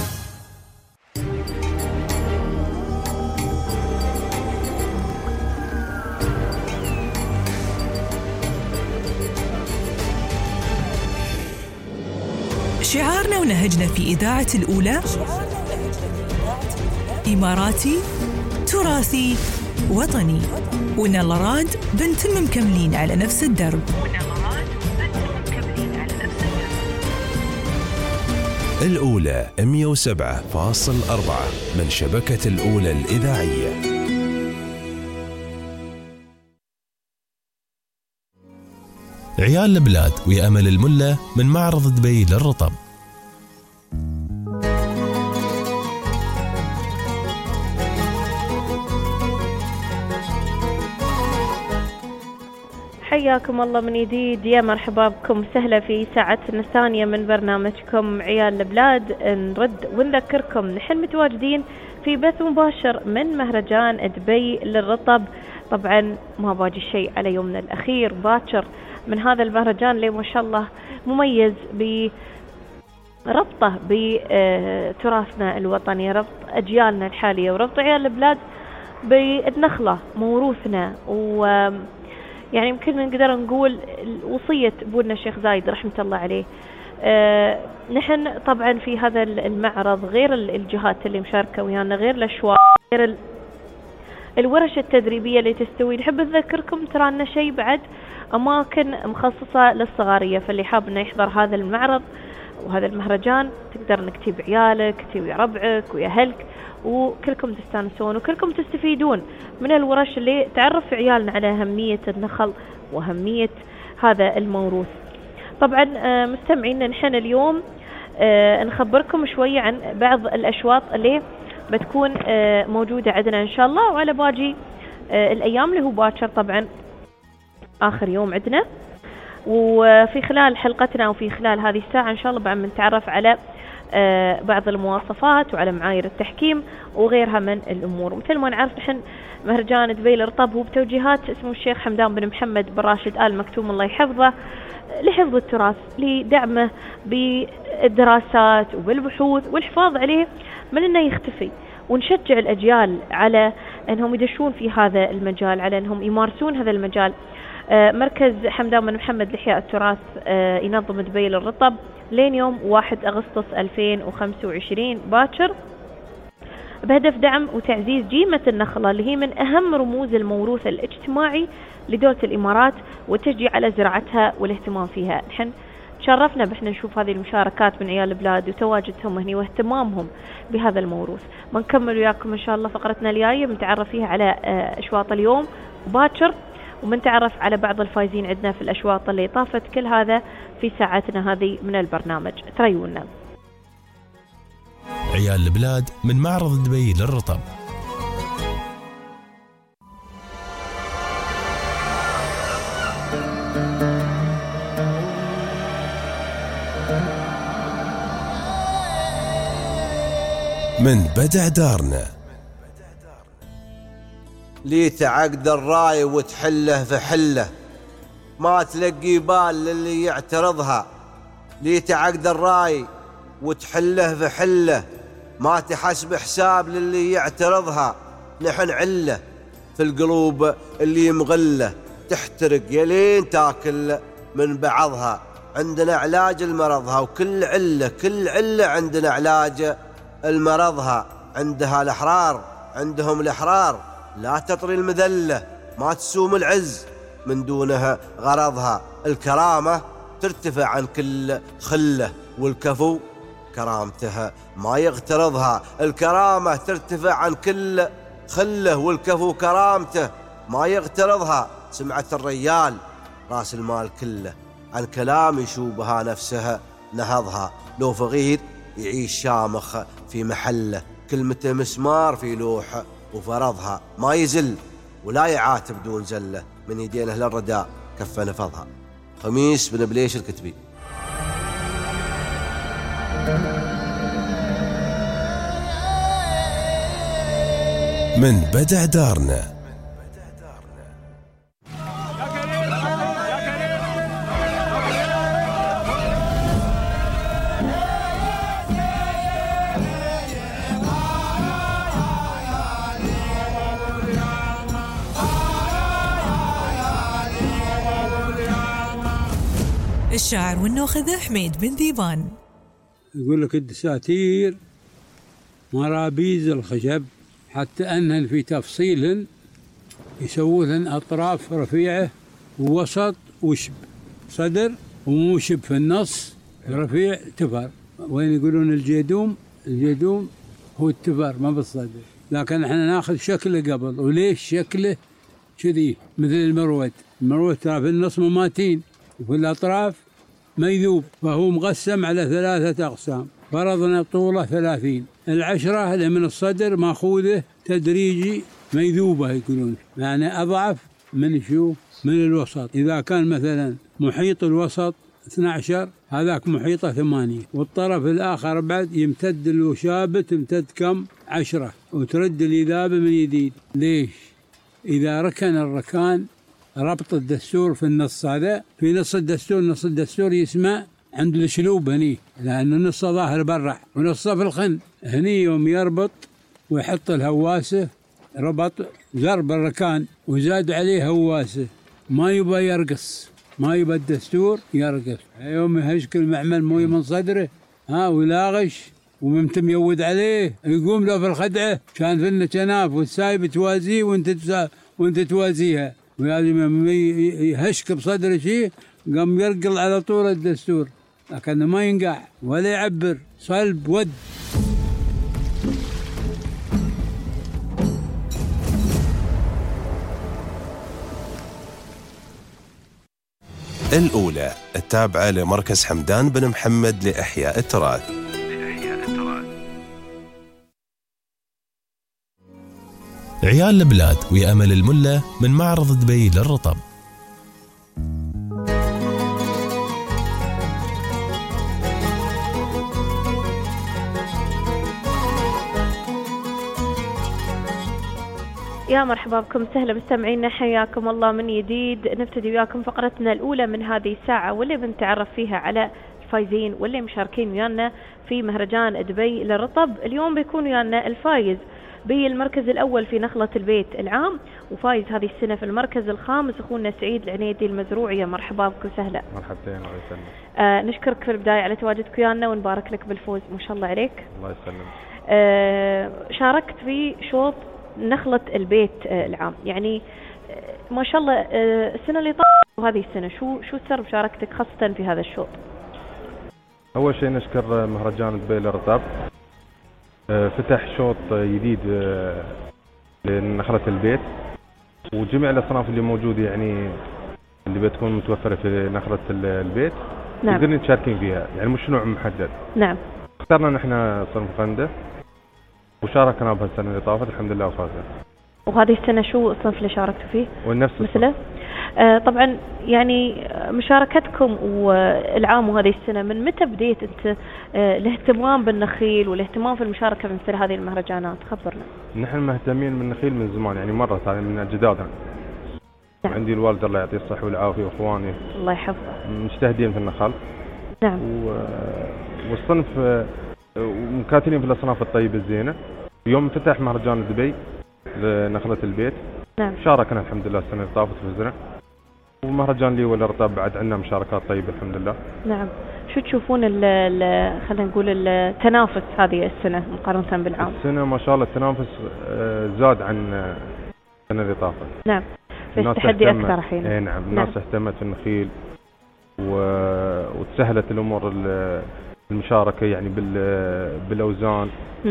شعارنا ونهجنا في إذاعة الأولى إماراتي تراثي وطني، ونلا راد بنتم مكملين على نفس الدرب. الأولى 107.4 من شبكة الأولى الإذاعية. عيال البلاد ويا أمل الملة من معرض دبي للرطب. حياكم الله من جديد، يا مرحبا بكم، سهلا في ساعتنا الثانية من برنامجكم عيال البلاد. نرد ونذكركم نحن متواجدين في بث مباشر من مهرجان دبي للرطب. طبعا ما باجي شيء على يومنا الأخير باكر من هذا المهرجان اللي ما شاء الله مميز بربطه بتراثنا الوطني، ربط أجيالنا الحالية وربط عيال البلاد بالنخلة موروثنا. و يعني يمكن نقدر نقول وصية أبونا الشيخ زايد رحمة الله عليه. نحن طبعا في هذا المعرض غير الجهات اللي مشاركة ويانا، غير الأشواق، غير الورش التدريبية اللي تستوي. نحب نذكركم ترى لنا شيء بعد أماكن مخصصة للصغارية، فاللي حاب إنه يحضر هذا المعرض وهذا المهرجان تقدر إنك تجيب عيالك، تجيب ويا ربعك ويا أهلك، وكلكم تستانسون وكلكم تستفيدون من الورش اللي تعرف عيالنا على أهمية النخل وأهمية هذا الموروث. طبعا مستمعين نحن اليوم نخبركم شوية عن بعض الأشواط اللي بتكون موجودة عندنا إن شاء الله، وعلى باقي الأيام اللي هو باكر طبعا آخر يوم عندنا. وفي خلال حلقتنا وفي خلال هذه الساعة إن شاء الله بعد نتعرف على بعض المواصفات وعلى معايير التحكيم وغيرها من الأمور. مثل ما نعرف نحن مهرجان دبي للرطب هو بتوجيهات اسمه الشيخ حمدان بن محمد بن راشد آل مكتوم الله يحفظه، لحفظ التراث، لدعمه بالدراسات وبالبحوث والحفاظ عليه من أنه يختفي، ونشجع الأجيال على أنهم يدشون في هذا المجال، على أنهم يمارسون هذا المجال. مركز حمدان بن محمد لإحياء التراث ينظم دبي للرطب لين يوم 1 أغسطس 2025 باكر، بهدف دعم وتعزيز جيمة النخلة اللي هي من أهم رموز الموروث الاجتماعي لدولة الإمارات، والتشجيع على زراعتها والاهتمام فيها. نحن تشرفنا بإحنا نشوف هذه المشاركات من عيال البلاد وتواجدهم هنا واهتمامهم بهذا الموروث. بنكمل وياكم إن شاء الله فقرتنا الجاية بنتعرف فيها على أشواط اليوم باكر، ومنتعرف على بعض الفايزين عندنا في الأشواط اللي طافت، كل هذا في ساعتنا هذه من البرنامج. تريونا عيال البلاد من معرض دبي للرطب. من بدع دارنا لي تعقد الراي وتحله في حله، ما تلقي بال للي يعترضها. لي تعقد الراي وتحله في حله، ما تحسب حساب للي يعترضها. نحن عله في القلوب اللي مغله، تحترق يلين تاكل من بعضها. عندنا علاج المرضها، وكل علة عندنا علاج المرضها. عندها الأحرار، عندهم الأحرار، لا تطري المذلة، ما تسوم العز من دونها غرضها. الكرامة ترتفع عن كل خلة، والكفو كرامتها ما يغترضها. الكرامة ترتفع عن كل خلة، والكفو كرامته ما يغترضها. سمعة الريال راس المال كله، عن كلام يشوبها نفسها نهضها. لو فقير يعيش شامخ في محله، كلمته مسمار في لوحه وفرضها. ما يزل ولا يعاتب دون زله، من يدين أهل الرداء كفة نفضها. خميس بن بليش الكتبي. من بدع دارنا. الشاعر والنوخذة حميد بن ذيبان يقول لك الدساتير مرابيز الخشب، حتى أنهن في تفصيل يسوون أطراف رفيعة ووسط وشب، صدر وموشب في النص، رفيع تفر. وين يقولون الجيدوم هو التفر ما بالصدر، لكن احنا ناخذ شكله قبل. وليش شكله كذي مثل المروت ترى في النص مماتين وفي الأطراف ميذوب، فهو مقسم على 3 أقسام. فرضنا طوله 30، 10 اللي من الصدر ماخوذه تدريجي ميذوبة يقولون، يعني أضعف من شو؟ من الوسط. إذا كان مثلا محيط الوسط 12 هذاك محيطه 8، والطرف الآخر بعد يمتد الوشابة تمتد كم 10، وترد الإذابة من جديد. ليش؟ إذا ركن الركان ربط الدستور في النص، هذا في نص الدستور يسمع عند الشلوب هني، لأنه نصه ظاهر برح ونصه في الخن. هني يوم يربط ويحط الهواسة، ربط ضرب الركان وزاد عليه هواسة، ما يبى يرقص، ما يبى الدستور يرقص. يوم يهشك المعمل مويه من صدره ويلاغش وممت ميود عليه يقوم له في الخدعة كان فينا كناف والسايب توازيه وانت توازيها، ولازم يهشك بصدر شيء قام يرقل على طول الدستور، لكنه ما ينقع ولا يعبر صلب ود. الأولى التابعة لمركز حمدان بن محمد لإحياء التراث. عيال البلاد ويأمل الملة من معرض دبي للرطب. يا مرحبا بكم، سهلا مستمعينا، حياكم الله من جديد. نبتدي وياكم فقرتنا الأولى من هذه الساعة، واللي بنتعرف فيها على الفايزين واللي مشاركين ويانا في مهرجان دبي للرطب. اليوم بيكون ويانا الفايز بالمركز الأول في نخلة البيت العام، وفايز هذه السنة في المركز الخامس أخونا سعيد العنيدي المزروعي. يا مرحبا بك وسهلا. مرحبتين الله يسلمك. نشكرك في البداية على تواجدك ويانا ونبارك لك بالفوز، ما شاء الله عليك. الله يسلمك. شاركت في شوط نخلة البيت العام، يعني ما شاء الله السنة اللي طافت وهذه السنة شو سر مشاركتك خاصة في هذا الشوط؟ أول شيء نشكر مهرجان دبي للرطب، فتح شوط جديد لنخلة البيت، وجميع الأصناف اللي موجودة يعني اللي بتكون متوفرة في نخلة البيت نعم. نقدر نشاركين فيها، يعني مش نوع محدد. نعم. اخترنا نحن صنف غندة وشاركنا بهالسنة اللي طافت الحمد لله وفازنا. وهذه السنة شو الصنف اللي شاركتوا فيه؟ ونفس مثله؟ طبعا يعني مشاركتكم والعام وهذه السنة من متى بديت انت الاهتمام بالنخيل والاهتمام في المشاركة في مثل هذه المهرجانات؟ خبرنا. نحن مهتمين بالنخيل من زمان، يعني مرة يعني من أجدادنا. نعم. عندي الوالد الله يعطيه الصحة والعافية واخواني الله يحفظه مجتهدين في النخل. نعم. والصنف ومكاتلين في الأصناف الطيبة الزينة. يوم فتح مهرجان دبي لنخلة البيت نعم. شاركنا الحمد لله السنة اللي طافت في الزرع، ومهرجان لي والرطب بعد عندنا مشاركات طيبة الحمد لله. نعم. شو تشوفون خلينا نقول التنافس هذه السنة مقارنة بالعام؟ السنة ما شاء الله التنافس زاد عن السنة اللي طافت. نعم. في تحدي أكثر الحين. اي نعم. الناس اهتمت في النخيل وتسهلت الأمور المشاركة يعني بالأوزان.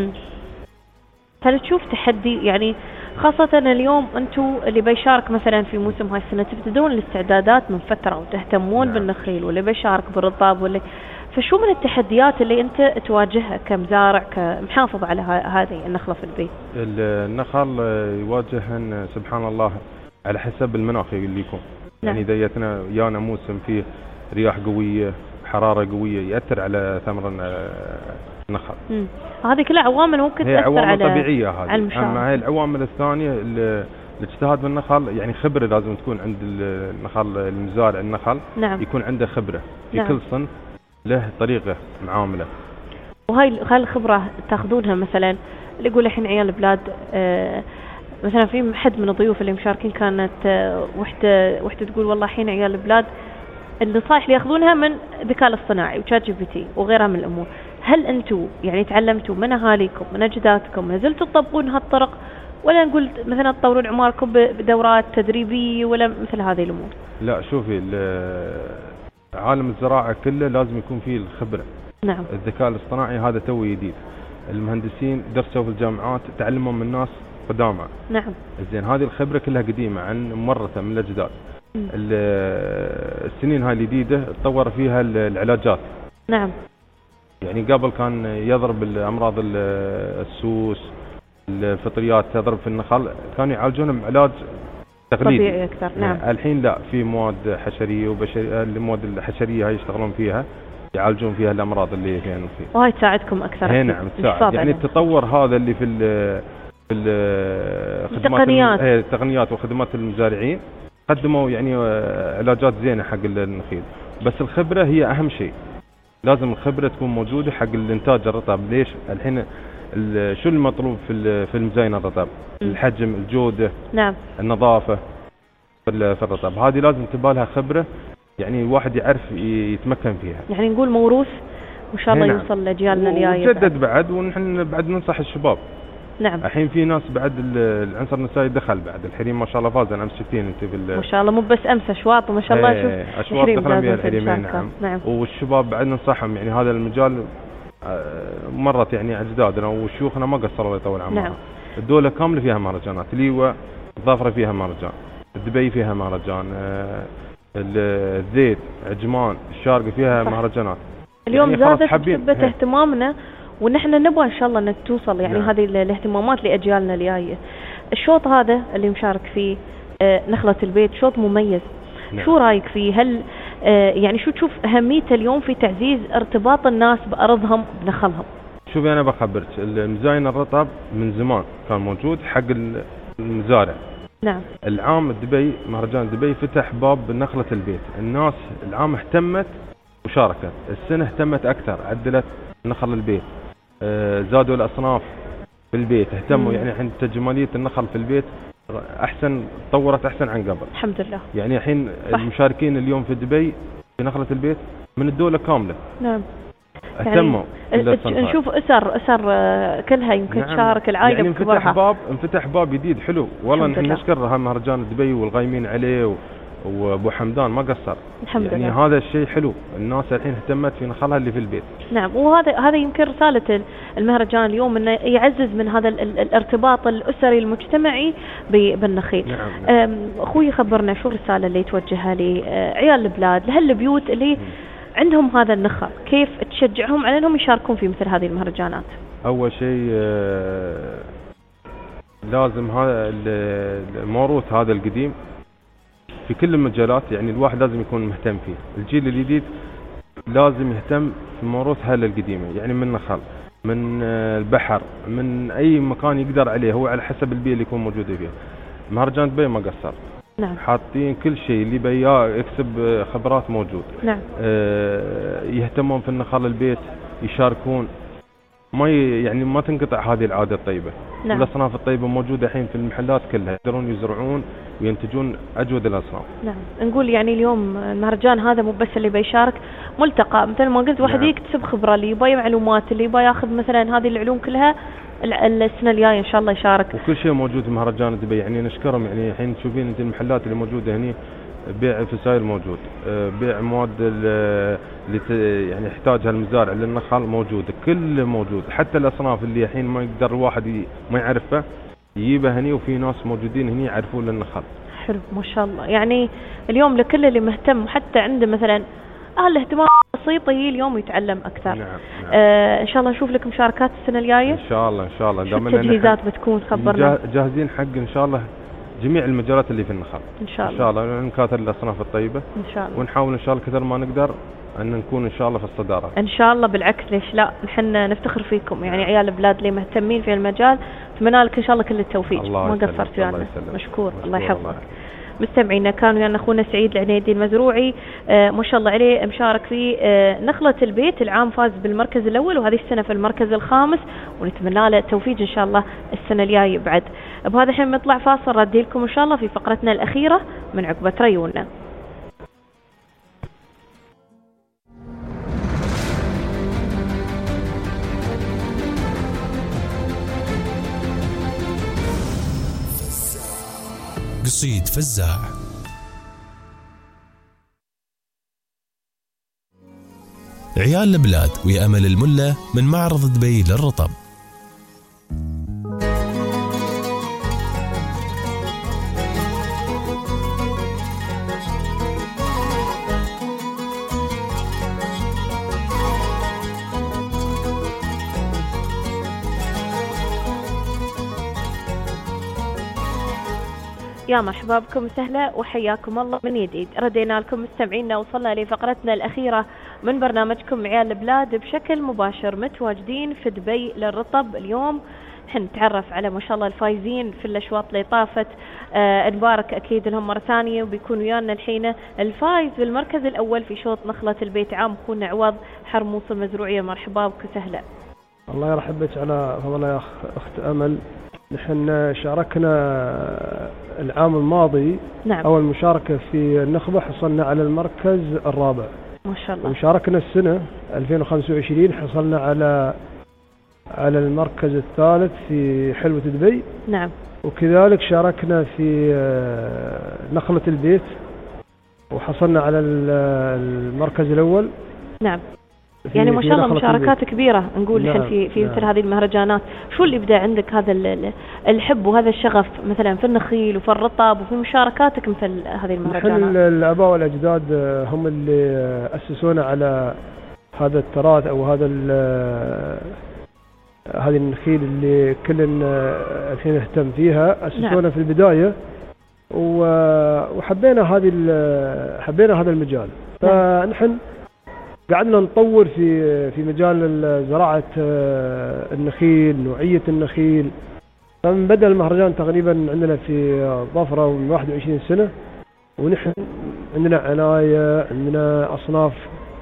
هل تشوف تحدي يعني خاصة اليوم أنتم اللي بيشارك مثلا في موسم هاي السنة تبتدون الاستعدادات من فترة وتهتمون نعم. بالنخيل، واللي بيشارك بالرطاب فشو من التحديات اللي أنت تواجهها كمزارع كمحافظ على هذه النخلة في البيت؟ النخل يواجهن سبحان الله على حسب المناخ اللي يكون. نعم. يعني إذا يانا موسم فيه رياح قوية حرارة قوية يأثر على ثمر النخل. هذه كلها عوامل ممكن تأثر عوامل على طبيعية هذه. أما هاي العوامل الثانية الاجتهاد بالنخل، يعني خبرة لازم تكون عند النخل المزارع النخل. نعم. يكون عنده خبرة في نعم. كل صنف له طريقة معاملة. وهاي الخبرة تاخذونها مثلا اللي يقول الحين عيال البلاد مثلا في حد من الضيوف اللي مشاركين كانت وحدة تقول والله الحين عيال البلاد النصائح اللي ياخذونها من الذكاء الاصطناعي وشات جي بي تي وغيرها من الامور. هل انتم يعني تعلمتوا من اهاليكم من اجدادكم نزلتوا تطبقون هالطرق، ولا نقول مثلا تطورون اعماركم بدورات تدريبيه ولا مثل هذه الامور؟ لا شوفي عالم الزراعه كله لازم يكون فيه الخبره. نعم. الذكاء الاصطناعي هذا تو جديد، المهندسين درسوا في الجامعات تعلموا من الناس قدامى. نعم. زين هذه الخبره كلها قديمه عن مورثه من الاجداد. السنين هاي الجديدة تطور فيها العلاجات. نعم. يعني قبل كان يضرب الأمراض السوس الفطريات تضرب في النخل كانوا يعالجونهم علاج تقليدي طبيعي أكثر. نعم. الحين لا، في مواد حشرية وبشرية، المواد الحشرية هاي يشتغلون فيها يعالجون فيها الأمراض اللي فيها النخيل، وهاي تساعدكم أكثر. نعم تساعد. يعني التطور هذا اللي في التقنيات وخدمات المزارعين قدموا يعني علاجات زينة حق النخيل، بس الخبرة هي أهم شيء. لازم الخبرة تكون موجودة حق الإنتاج الرطب. ليش؟ الحين شو المطلوب في المزاين الرطب؟ الحجم، الجودة. نعم. النظافة في الرطب، هذه لازم تبالها خبرة، يعني الواحد يعرف يتمكن فيها. يعني نقول موروث وإن شاء الله يوصل لأجيالنا الجاية. وجدد بعد، ونحن بعد ننصح الشباب. نعم. الحين في ناس بعد العنصر النسائي دخل بعد الحريم ما شاء الله فاز. أنا أمس شفتين أنت ما شاء الله، مو بس أمس أشواط وما شاء الله شوف أشواط دخلوا بها الحريمين. نعم. والشباب بعد ننصحهم يعني هذا المجال مرت يعني أجدادنا وشيوخنا ما قصروا الله يطول عمرهم. نعم. الدولة كاملة فيها مهرجانات، ليوة الظافرة فيها مهرجان، دبي فيها مهرجان، الزيت، عجمان، الشارقة فيها صح. مهرجانات. اليوم يعني زادت بسبة اهتمامنا، ونحن نبغى إن شاء الله أن توصل يعني هذه الاهتمامات لأجيالنا الجاية. الشوط هذا اللي مشارك فيه نخلة البيت شوط مميز. شو رأيك فيه؟ هل يعني شو تشوف أهميته اليوم في تعزيز ارتباط الناس بأرضهم بنخلهم؟ شوفي أنا بخبرك، المزاين الرطب من زمان كان موجود حق المزارع. نعم. العام دبي مهرجان دبي فتح باب نخلة البيت، الناس العام اهتمت وشاركت، السنة اهتمت أكثر، عدلت نخل البيت، زادوا الأصناف في البيت، اهتموا يعني الحين تجمالية النخل في البيت أحسن، تطورت أحسن عن قبل الحمد لله. يعني الحين المشاركين اليوم في دبي في نخلة البيت من الدولة كاملة. نعم. اهتموا يعني نشوف أسر كلها يمكن تشارك العائلة يعني انفتح باب جديد حلو والله. نحن نشكر مهرجان دبي والغايمين عليه وابو حمدان ما قصر الحمد يعني لله. هذا الشيء حلو، الناس الحين اهتمت في نخلها اللي في البيت. نعم، وهذا يمكن رسالة المهرجان اليوم، انه يعزز من هذا الارتباط الاسري المجتمعي بالنخيل. نعم. اخوي خبرنا شو الرسالة اللي توجهها لعيال البلاد، لهالبيوت اللي عندهم هذا النخل، كيف تشجعهم على انهم يشاركون في مثل هذه المهرجانات؟ اول شيء لازم هذا الموروث هذا القديم في كل المجالات، يعني الواحد لازم يكون مهتم فيه. الجيل الجديد لازم يهتم في موروث هذا القديمة، يعني من نخل، من البحر، من أي مكان يقدر عليه، هو على حسب البيئة اللي يكون موجودة فيها. مهرجان دبي ما قصر. نعم. حاطين كل شيء اللي بياه يكسب خبرات موجود. نعم. يهتمون في النخل البيت، يشاركون، يعني ما تنقطع هذه العادة الطيبة. نعم. الأصناف الطيبة موجودة الحين في المحلات كلها، يقدرون يزرعون وينتجون أجود الأصناف. نعم. نقول يعني اليوم المهرجان هذا مو بس اللي بيشارك، ملتقى مثل ما قلت، واحد يكتسب خبرة، اللي يبغى معلومات، اللي يبغى ياخذ مثلا هذه العلوم كلها السنة الجاية إن شاء الله يشارك. وكل شيء موجود في مهرجان دبي، يعني نشكرهم. يعني الحين تشوفين انت المحلات اللي موجودة هني، بيع فسائل موجود، بيع مواد اللي يعني يحتاجها المزارع للنخل موجودة، كل موجود، حتى الأصناف اللي الحين ما يقدر الواحد ما يعرفها يجيبها هني، وفي ناس موجودين هني يعرفون للنخل. حلو ما شاء الله. يعني اليوم لكل اللي مهتم، حتى عنده مثلا الاهتمام بسيطة، هي اليوم يتعلم أكثر. نعم. إن شاء الله نشوف لك مشاركات السنة الجاية. إن شاء الله إن شاء الله. شو التجهيزات بتكون؟ خبرنا. جاهزين حق إن شاء الله جميع المجالات اللي في النخل. إن شاء الله. إن شاء الله نكاثر الأصناف الطيبة. إن شاء الله. ونحاول إن شاء الله كثر ما نقدر أن نكون إن شاء الله في الصدارة. إن شاء الله، بالعكس ليش لا، نحن نفتخر فيكم يعني عيال البلاد اللي مهتمين في المجال. أتمنى لك إن شاء الله كل التوفيق، ما قصرت ويانا. مشكور، الله يحفظك. مستمعينا، كان ويانا اخونا سعيد العنيدي المزروعي، ما شاء الله عليه، مشارك في نخلة البيت. العام فاز بالمركز الأول، وهذه السنة في المركز الخامس، ونتمنى له التوفيق إن شاء الله السنة الجاية بعد. بهذا الحين نطلع فاصل، ردي لكم إن شاء الله في فقرتنا الأخيرة من عقبة ريونا. قصيد فزاع. عيال البلاد ويا أمل الملة من معرض دبي للرطب. يا مرحبا بكم وسهلا وحياكم الله من جديد. ردينا لكم مستمعينا، وصلنا لفقرتنا الأخيرة من برنامجكم عيال البلاد بشكل مباشر، متواجدين في دبي للرطب. اليوم نتعرف على ما شاء الله الفايزين في الأشواط اللي طافت. نبارك أكيد لهم مرة ثانية، وبيكون ويانا الحين الفايز بالمركز الأول في شوط نخلة البيت عام، أخونا عوض حرموص المزروعية. مرحبا بك وسهلا. الله يرحب بك على فضل يا أخت أمل. نحن شاركنا العام الماضي. نعم. أول مشاركة في النخبة حصلنا على المركز الرابع. ما شاء الله. وشاركنا السنة 2025 حصلنا على المركز الثالث في حلوة دبي. نعم. وكذلك شاركنا في نخلة البيت وحصلنا على المركز الأول. نعم. يعني ما شاء الله مشاركات كبيرة نقول نحن في مثل هذه المهرجانات. شو اللي بدأ عندك هذا الحب وهذا الشغف مثلا في النخيل وفي الرطب وفي مشاركاتك مثل هذه المهرجانات؟ نحن الآباء والأجداد هم اللي أسسونا على هذا التراث أو هذه النخيل اللي كلنا الحين نهتم فيها. أسسونا نعم. في البداية وحبينا حبينا هذا المجال. فنحن قعدنا نطور في مجال زراعة النخيل، نوعية النخيل. فمن بدأ المهرجان تقريبا عندنا في ظفرة من 21 سنة، ونحن عندنا عناية، عندنا أصناف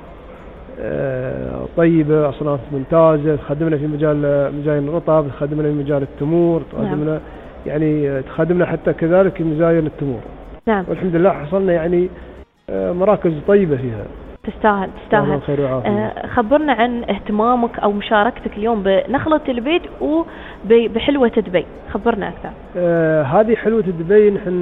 طيبة، أصناف ممتازة. تخدمنا في مجال الرطب، تخدمنا في مجال التمور، تخدمنا نعم. يعني تخدمنا حتى كذلك في مزايا التمور. نعم. والحمد لله حصلنا يعني مراكز طيبة فيها. تستاهل. خبرنا عن اهتمامك أو مشاركتك اليوم بنخلة البيت وبحلوة دبي، خبرنا أكثر. هذه حلوة دبي نحن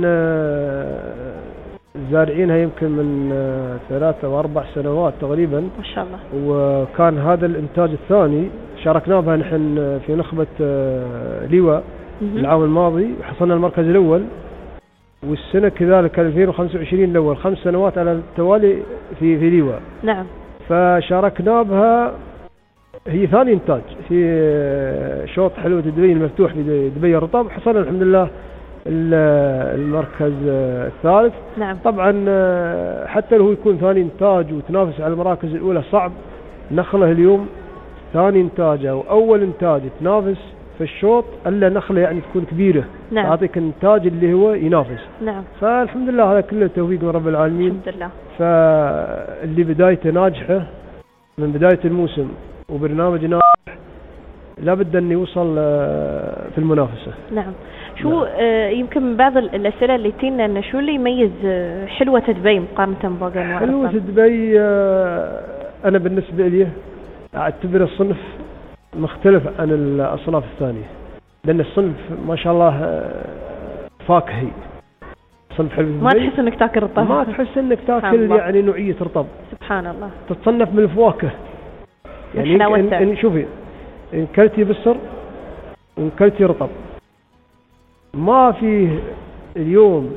زارعينها يمكن من 3 أو 4 سنوات تقريبا ما شاء الله. وكان هذا الإنتاج الثاني شاركنا بها نحن في نخبة لواء العام الماضي وحصلنا المركز الأول. والسنة كذلك 2025 الأول 5 سنوات على التوالي في لواء. نعم. فشاركنا بها، هي ثاني إنتاج في شوط حلوة دبي المفتوح في دبي الرطب. حصلنا الحمد لله المركز الثالث. نعم. طبعا حتى لو يكون ثاني إنتاج وتنافس على المراكز الأولى صعب. نخلة اليوم ثاني إنتاج أو أول إنتاج تنافس في الشوط الا نخله يعني تكون كبيره. نعم. تعطيك انتاج اللي هو ينافس. نعم. فالحمد لله هذا كله توفيق من رب العالمين. الحمد لله. فاللي بدايته ناجحه من بدايه الموسم وبرنامج ناجح لابد ان يوصل في المنافسه. نعم. شو يمكن من بعض الاسئله اللي تينا انه شو اللي يميز حلوه دبي مقارنه بباقي انواع حلوه دبي؟ انا بالنسبه لي اعتبر الصنف مختلف عن الأصناف الثانية، لأن الصنف ما شاء الله فاكهي. صنف حلو ما تحس انك تاكل رطب، ما تحس انك تاكل يعني نوعية رطب. سبحان الله. تتصنف من الفواكه يعني إن شوفي إن كلتي بسر وإن كلتي رطب ما فيه اليوم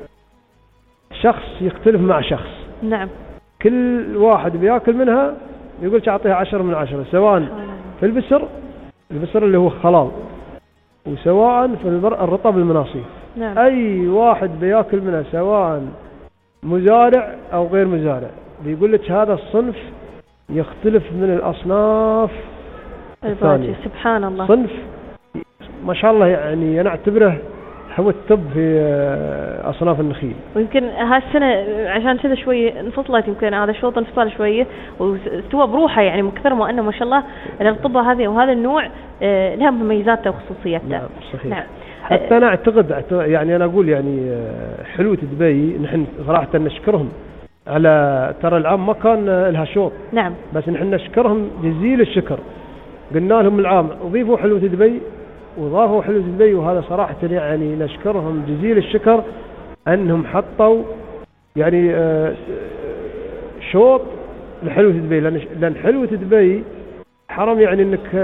شخص يختلف مع شخص. نعم. كل واحد بياكل منها يقولش أعطيها 10 من 10 سواء في البسر اللي هو خلال وسواء في الرطب المناصيف. نعم. أي واحد بياكل منها سواء مزارع أو غير مزارع بيقول لك هذا الصنف يختلف من الأصناف الثانية. سبحان الله. صنف ما شاء الله يعني أنا أعتبره هو التوب في أصناف النخيل. ويمكن هالسنة عشان كذا شوي انفصلت، يمكن هذا الشوط انفصل شوية واستوى بروحه يعني من كثر ما أنه ما شاء الله الرطبة هذه وهذا النوع لها مميزاتها وخصوصياتها. نعم صحيح. نعم. حتى أنا أعتقد يعني أنا أقول يعني حلوة دبي نحن صراحة نشكرهم على ترى العام ما كان لها شوط. نعم. بس نحن نشكرهم جزيل الشكر. قلنا لهم العام أضيفوا حلوة دبي وضافوا حلوة دبي، وهذا صراحة يعني نشكرهم جزيل الشكر أنهم حطوا يعني شوط لحلوة دبي، لأن حلوة دبي حرام يعني إنك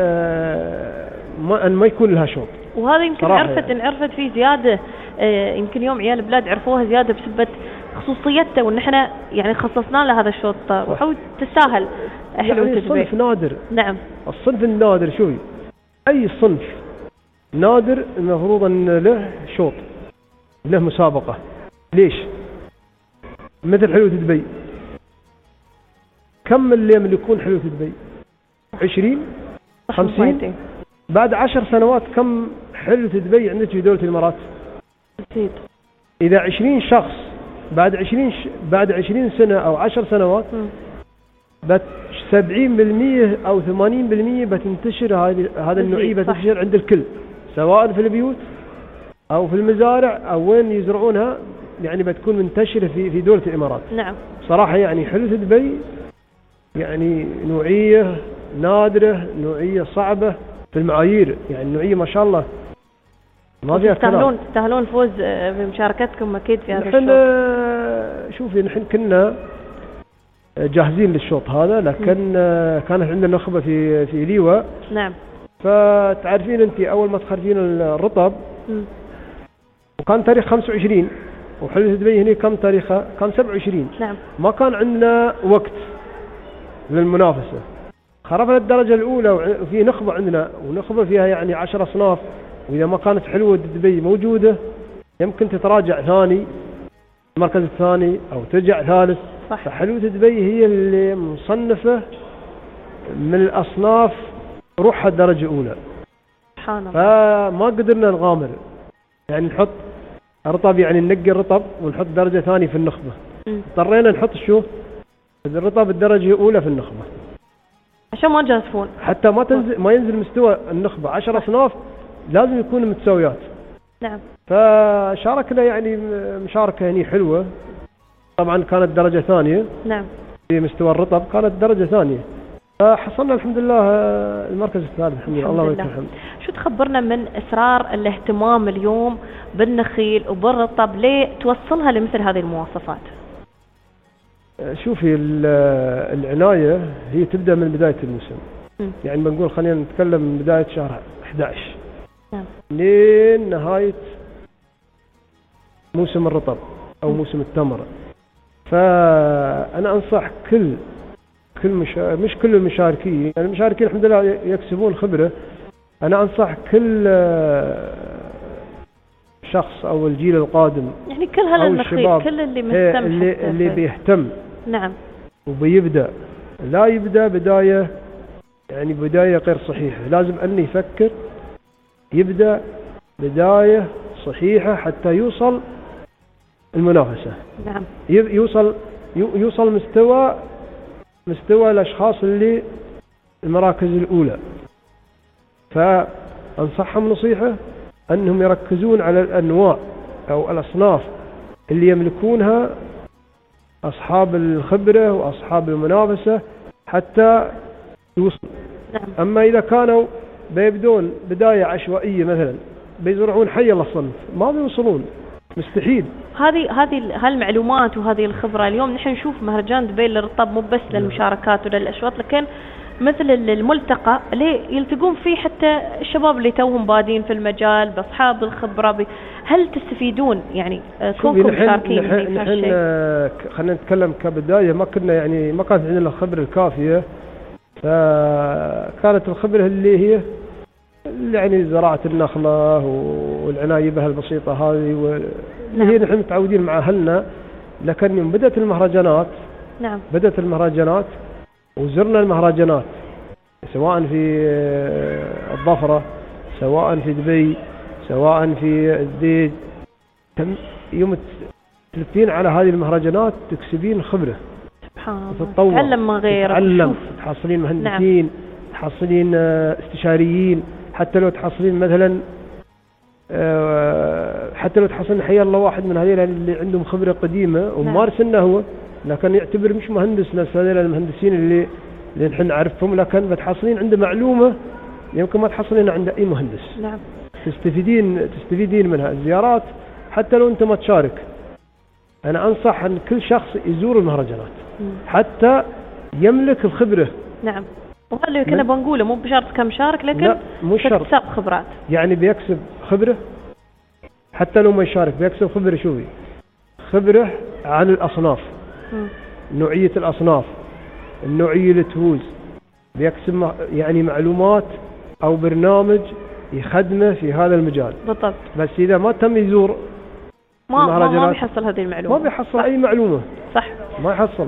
ما يكون لها شوط. وهذا يمكن انعرفت فيه زيادة، يمكن يوم عيال البلاد عرفوها زيادة بسبب خصوصيته وإن إحنا يعني خصصنا له هذا الشوط وحاول تستاهل حلوة يعني دبي. صنف نادر. نعم. الصنف النادر شوي أي صنف نادر المفروض أن له شوط له مسابقة. ليش؟ مثل حلوة دبي كم اللي يكون حلوة دبي 20 50 بعد 10 سنوات كم حلوة دبي عندك في دولة الإمارات؟ أكيد. إذا 20 شخص بعد 20 سنة أو 10 سنوات 70% أو 80% بتنتشر هذا النوعية بتنتشر عند الكل سواء في البيوت أو في المزارع أو وين يزرعونها، يعني بتكون منتشرة في دولة الإمارات. نعم. صراحة يعني حلوة دبي يعني نوعية نادرة، نوعية صعبة في المعايير، يعني نوعية ما شاء الله ما فيها كلام. تستاهلون فوز بمشاركتكم أكيد في هذا الشوط. نحن شوفي نحن كنا جاهزين للشوط هذا، لكن كانت عندنا نخبة في ليوة. نعم. فتعرفين أنت أول ما تخرجين الرطب وكان تاريخ 25 وحلوة دبي هنا كم تاريخها؟ كان 27. نعم. ما كان عندنا وقت للمنافسة. خرفنا الدرجة الأولى وفي نخبة عندنا، ونخبة فيها يعني 10 أصناف، وإذا ما كانت حلوة دبي موجودة يمكن تتراجع ثاني المركز الثاني أو ترجع ثالث. صح. فحلوة دبي هي اللي مصنفة من الأصناف روحها الدرجة الأولى. سبحان الله. فما قدرنا نغامر، يعني نحط رطب، يعني ننقي الرطب ونحط درجة ثانية في النخبة. اضطرينا نحط الرطب الدرجة الأولى في النخبة عشان ما تجازفون، حتى ما ينزل مستوى النخبة. 10 أصناف لازم يكونوا متساويات. نعم. فشاركنا يعني مشاركة هني حلوة. طبعا كانت درجة ثانية. نعم. في مستوى الرطب كانت درجة ثانية، فحصلنا الحمد لله المركز الثالث الحمد لله. الله يكرمك. شو تخبرنا من أسرار الاهتمام اليوم بالنخيل وبالرطب ليه توصلها لمثل هذه المواصفات؟ شوفي العناية هي تبدأ من بداية الموسم. يعني بنقول خلينا نتكلم من بداية شهر 11. نعم. لين نهاية موسم الرطب أو موسم التمر. فأنا أنصح مش كل المشاركين، يعني المشاركين الحمد لله يكسبون خبرة. أنا أنصح كل شخص أو الجيل القادم، يعني كل هالنخيل، كل اللي مهتم، اللي بيهتم. نعم. وبيبدأ لا يبدأ بداية يعني بداية غير صحيحة، لازم أن يفكر يبدأ بداية صحيحة حتى يوصل المنافسة. نعم. يوصل مستوى الأشخاص اللي المراكز الأولى. فأنصحهم نصيحة أنهم يركزون على الأنواع أو الأصناف اللي يملكونها أصحاب الخبرة وأصحاب المنافسة حتى يوصل. نعم. أما إذا كانوا بيبدون بداية عشوائية مثلا بيزرعون حي الله صنف ما بيوصلون، مستحيل. هذه المعلومات وهذه الخبرة اليوم نحن نشوف مهرجان دبي للرطب مو بس للمشاركات وللأشواط، لكن مثل الملتقى اللي يلتقون فيه حتى الشباب اللي توهم بادين في المجال بأصحاب الخبرة. هل تستفيدون يعني كونكم مشاركين في هالشيء؟ خلينا نتكلم كبداية ما كانت عندنا الخبرة الكافية، فكانت الخبرة اللي هي يعني زراعة النخلة والعناية بها البسيطة هذه هي نحن متعودين مع أهلنا. لكن يوم بدأت المهرجانات، نعم، بدأت المهرجانات وزرنا المهرجانات سواء في الظفرة سواء في دبي سواء في الزيد، يوم تلتين على هذه المهرجانات تكسبين خبرة، سبحان الله، تعلم من غيرك، تعلم، تحصلين مهندسين، نعم، تحصلين استشاريين، حتى لو تحصلين مثلا حتى لو تحصلين حي الله واحد من هذول اللي عندهم خبرة قديمة وممارس انه هو، لكن يعتبر مش مهندس نفس هذول المهندسين اللي نحن نعرفهم، لكن بتحصلين عنده معلومة يمكن ما تحصلينها عند اي مهندس. نعم. تستفيدين منها الزيارات حتى لو انت ما تشارك. انا انصح ان كل شخص يزور المهرجانات حتى يملك الخبرة. نعم، وهذا اللي كنا بنقوله مو بشرط كمشارك، لكن تكسب خبرات، يعني بيكسب خبرة حتى لو ما يشارك بيكسب خبرة. شوفي خبرة عن الأصناف، نوعية الأصناف، النوعية اللي تفوز، بيكسب يعني معلومات أو برنامج يخدمه في هذا المجال. بالضبط. بس إذا ما تم يزور ما بيحصل هذه المعلومة، ما بيحصل أي معلومة. صح، ما يحصل.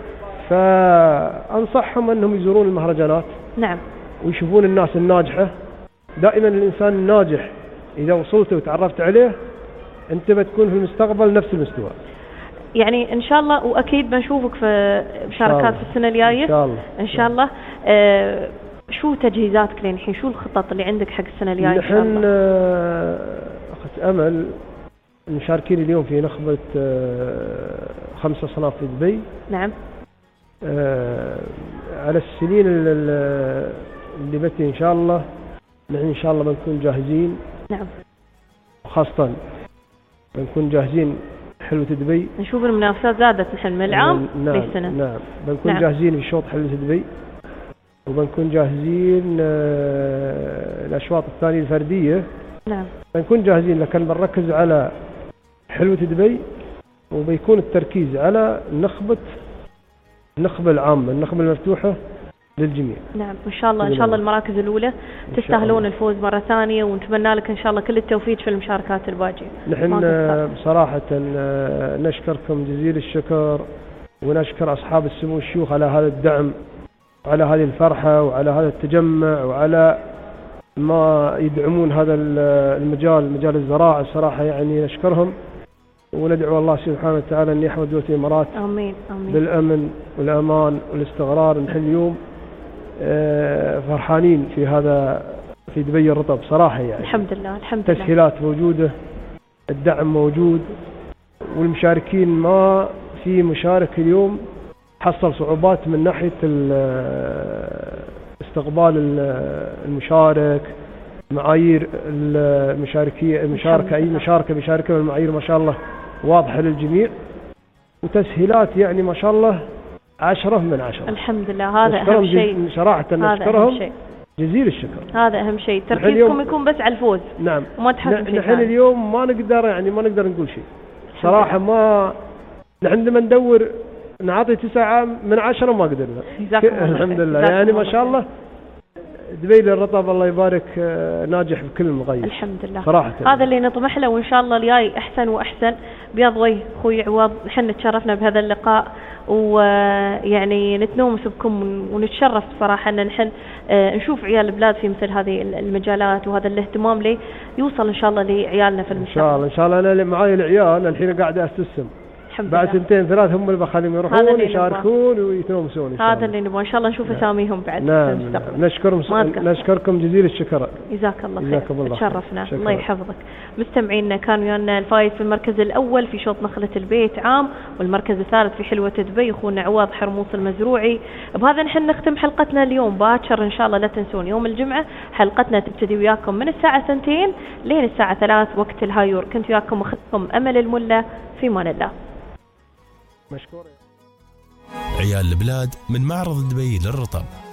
فأنصحهم أنهم يزورون المهرجانات. نعم. ويشوفون الناس الناجحة. دائما الإنسان الناجح إذا وصلت وتعرفت عليه أنت بتكون في المستقبل نفس المستوى. يعني إن شاء الله، وأكيد بنشوفك في مشاركات في السنة الجاية. إن شاء الله. إن شاء الله. شو تجهيزاتك للحين؟ شو الخطط اللي عندك حق السنة الجاية إن شاء الله؟ نحن أخذت أمل المشاركين اليوم في نخبة 5 أصناف في دبي. نعم. على السنين اللي بتي إن شاء الله نحن إن شاء الله بنكون جاهزين. نعم. خاصة بنكون جاهزين حلوة دبي. نشوف المنافسات زادت نحن من العام للسنة. نعم بنكون جاهزين في شوط حلوة دبي، وبنكون جاهزين الأشواط الثانية الفردية. نعم. بنكون جاهزين، لكن بنركز على حلوة دبي، وبيكون التركيز على النخبة العامة، النخبة المفتوحة للجميع. نعم إن شاء الله. إن شاء الله المراكز الأولى تستاهلون الفوز مرة ثانية، ونتمنى لك إن شاء الله كل التوفيق في المشاركات الباقية. نحن بصراحة نشكركم جزيل الشكر، ونشكر أصحاب السمو الشيوخ على هذا الدعم وعلى هذه الفرحة وعلى هذا التجمع وعلى ما يدعمون هذا المجال، مجال الزراعة. الصراحة يعني نشكرهم، وندعو الله سبحانه وتعالى أن يحفظ دولة الإمارات آمين آمين بالأمن والأمان والاستقرار. نحن اليوم فرحانين في دبي الرطب صراحة، يعني الحمد لله الحمد لله. تسهيلات موجودة، الدعم موجود، والمشاركين ما في مشارك اليوم حصل صعوبات من ناحية استقبال المشارك، معايير المشاركة، أي مشاركة بيشاركها بالمعايير ما شاء الله واضحة للجميع، وتسهيلات يعني ما شاء الله 10 من 10. الحمد لله. هذا أهم شيء صراحة. نشكرهم جزيل الشكر. هذا أهم شيء، تركيزكم يكون بس على الفوز. نعم. وما تحسب شيء. نحن اليوم ما نقدر نقول شيء صراحة. ما عندما ندور نعطي 9 من 10 ما قدرنا. الحمد لله. يعني ما شاء الله دبي للرطب الله يبارك ناجح بكل المغاير. الحمد لله صراحة. هذا اللي نطمح له، وإن شاء الله الجاي أحسن وأحسن. بياض وجه أخوي عوض، نحن تشرفنا بهذا اللقاء، ويعني نتنومس بكم ونتشرف صراحة أن نحن نشوف عيال البلاد في مثل هذه المجالات، وهذا الاهتمام لي يوصل إن شاء الله لعيالنا في المستقبل. إن شاء الله. أنا معاي العيال الحين قاعدة أستسلم، بعد 2 3 هم اللي بخليهم يروحون يشاركون ويتنومسون. هذا اللي نبغى إن شاء الله نشوف أساميهم بعد في المستقبل. نشكركم جزيل الشكر. جزاك الله خير. تشرفنا. الله يحفظك. مستمعينا كان ويانا الفايز في المركز الأول في شوط نخلة البيت عام، والمركز الثالث في حلوة دبي أخونا عوض حرموس المزروعي. بهذا نحن نختم حلقتنا اليوم باكر إن شاء الله. لا تنسون يوم الجمعة حلقتنا تبتدي وياكم من الساعة 2 لين الساعة 3 وقت الهايور. كنت وياكم أختكم أمل الملا، في مان الله. مشكور. عيال البلاد من معرض دبي للرطب.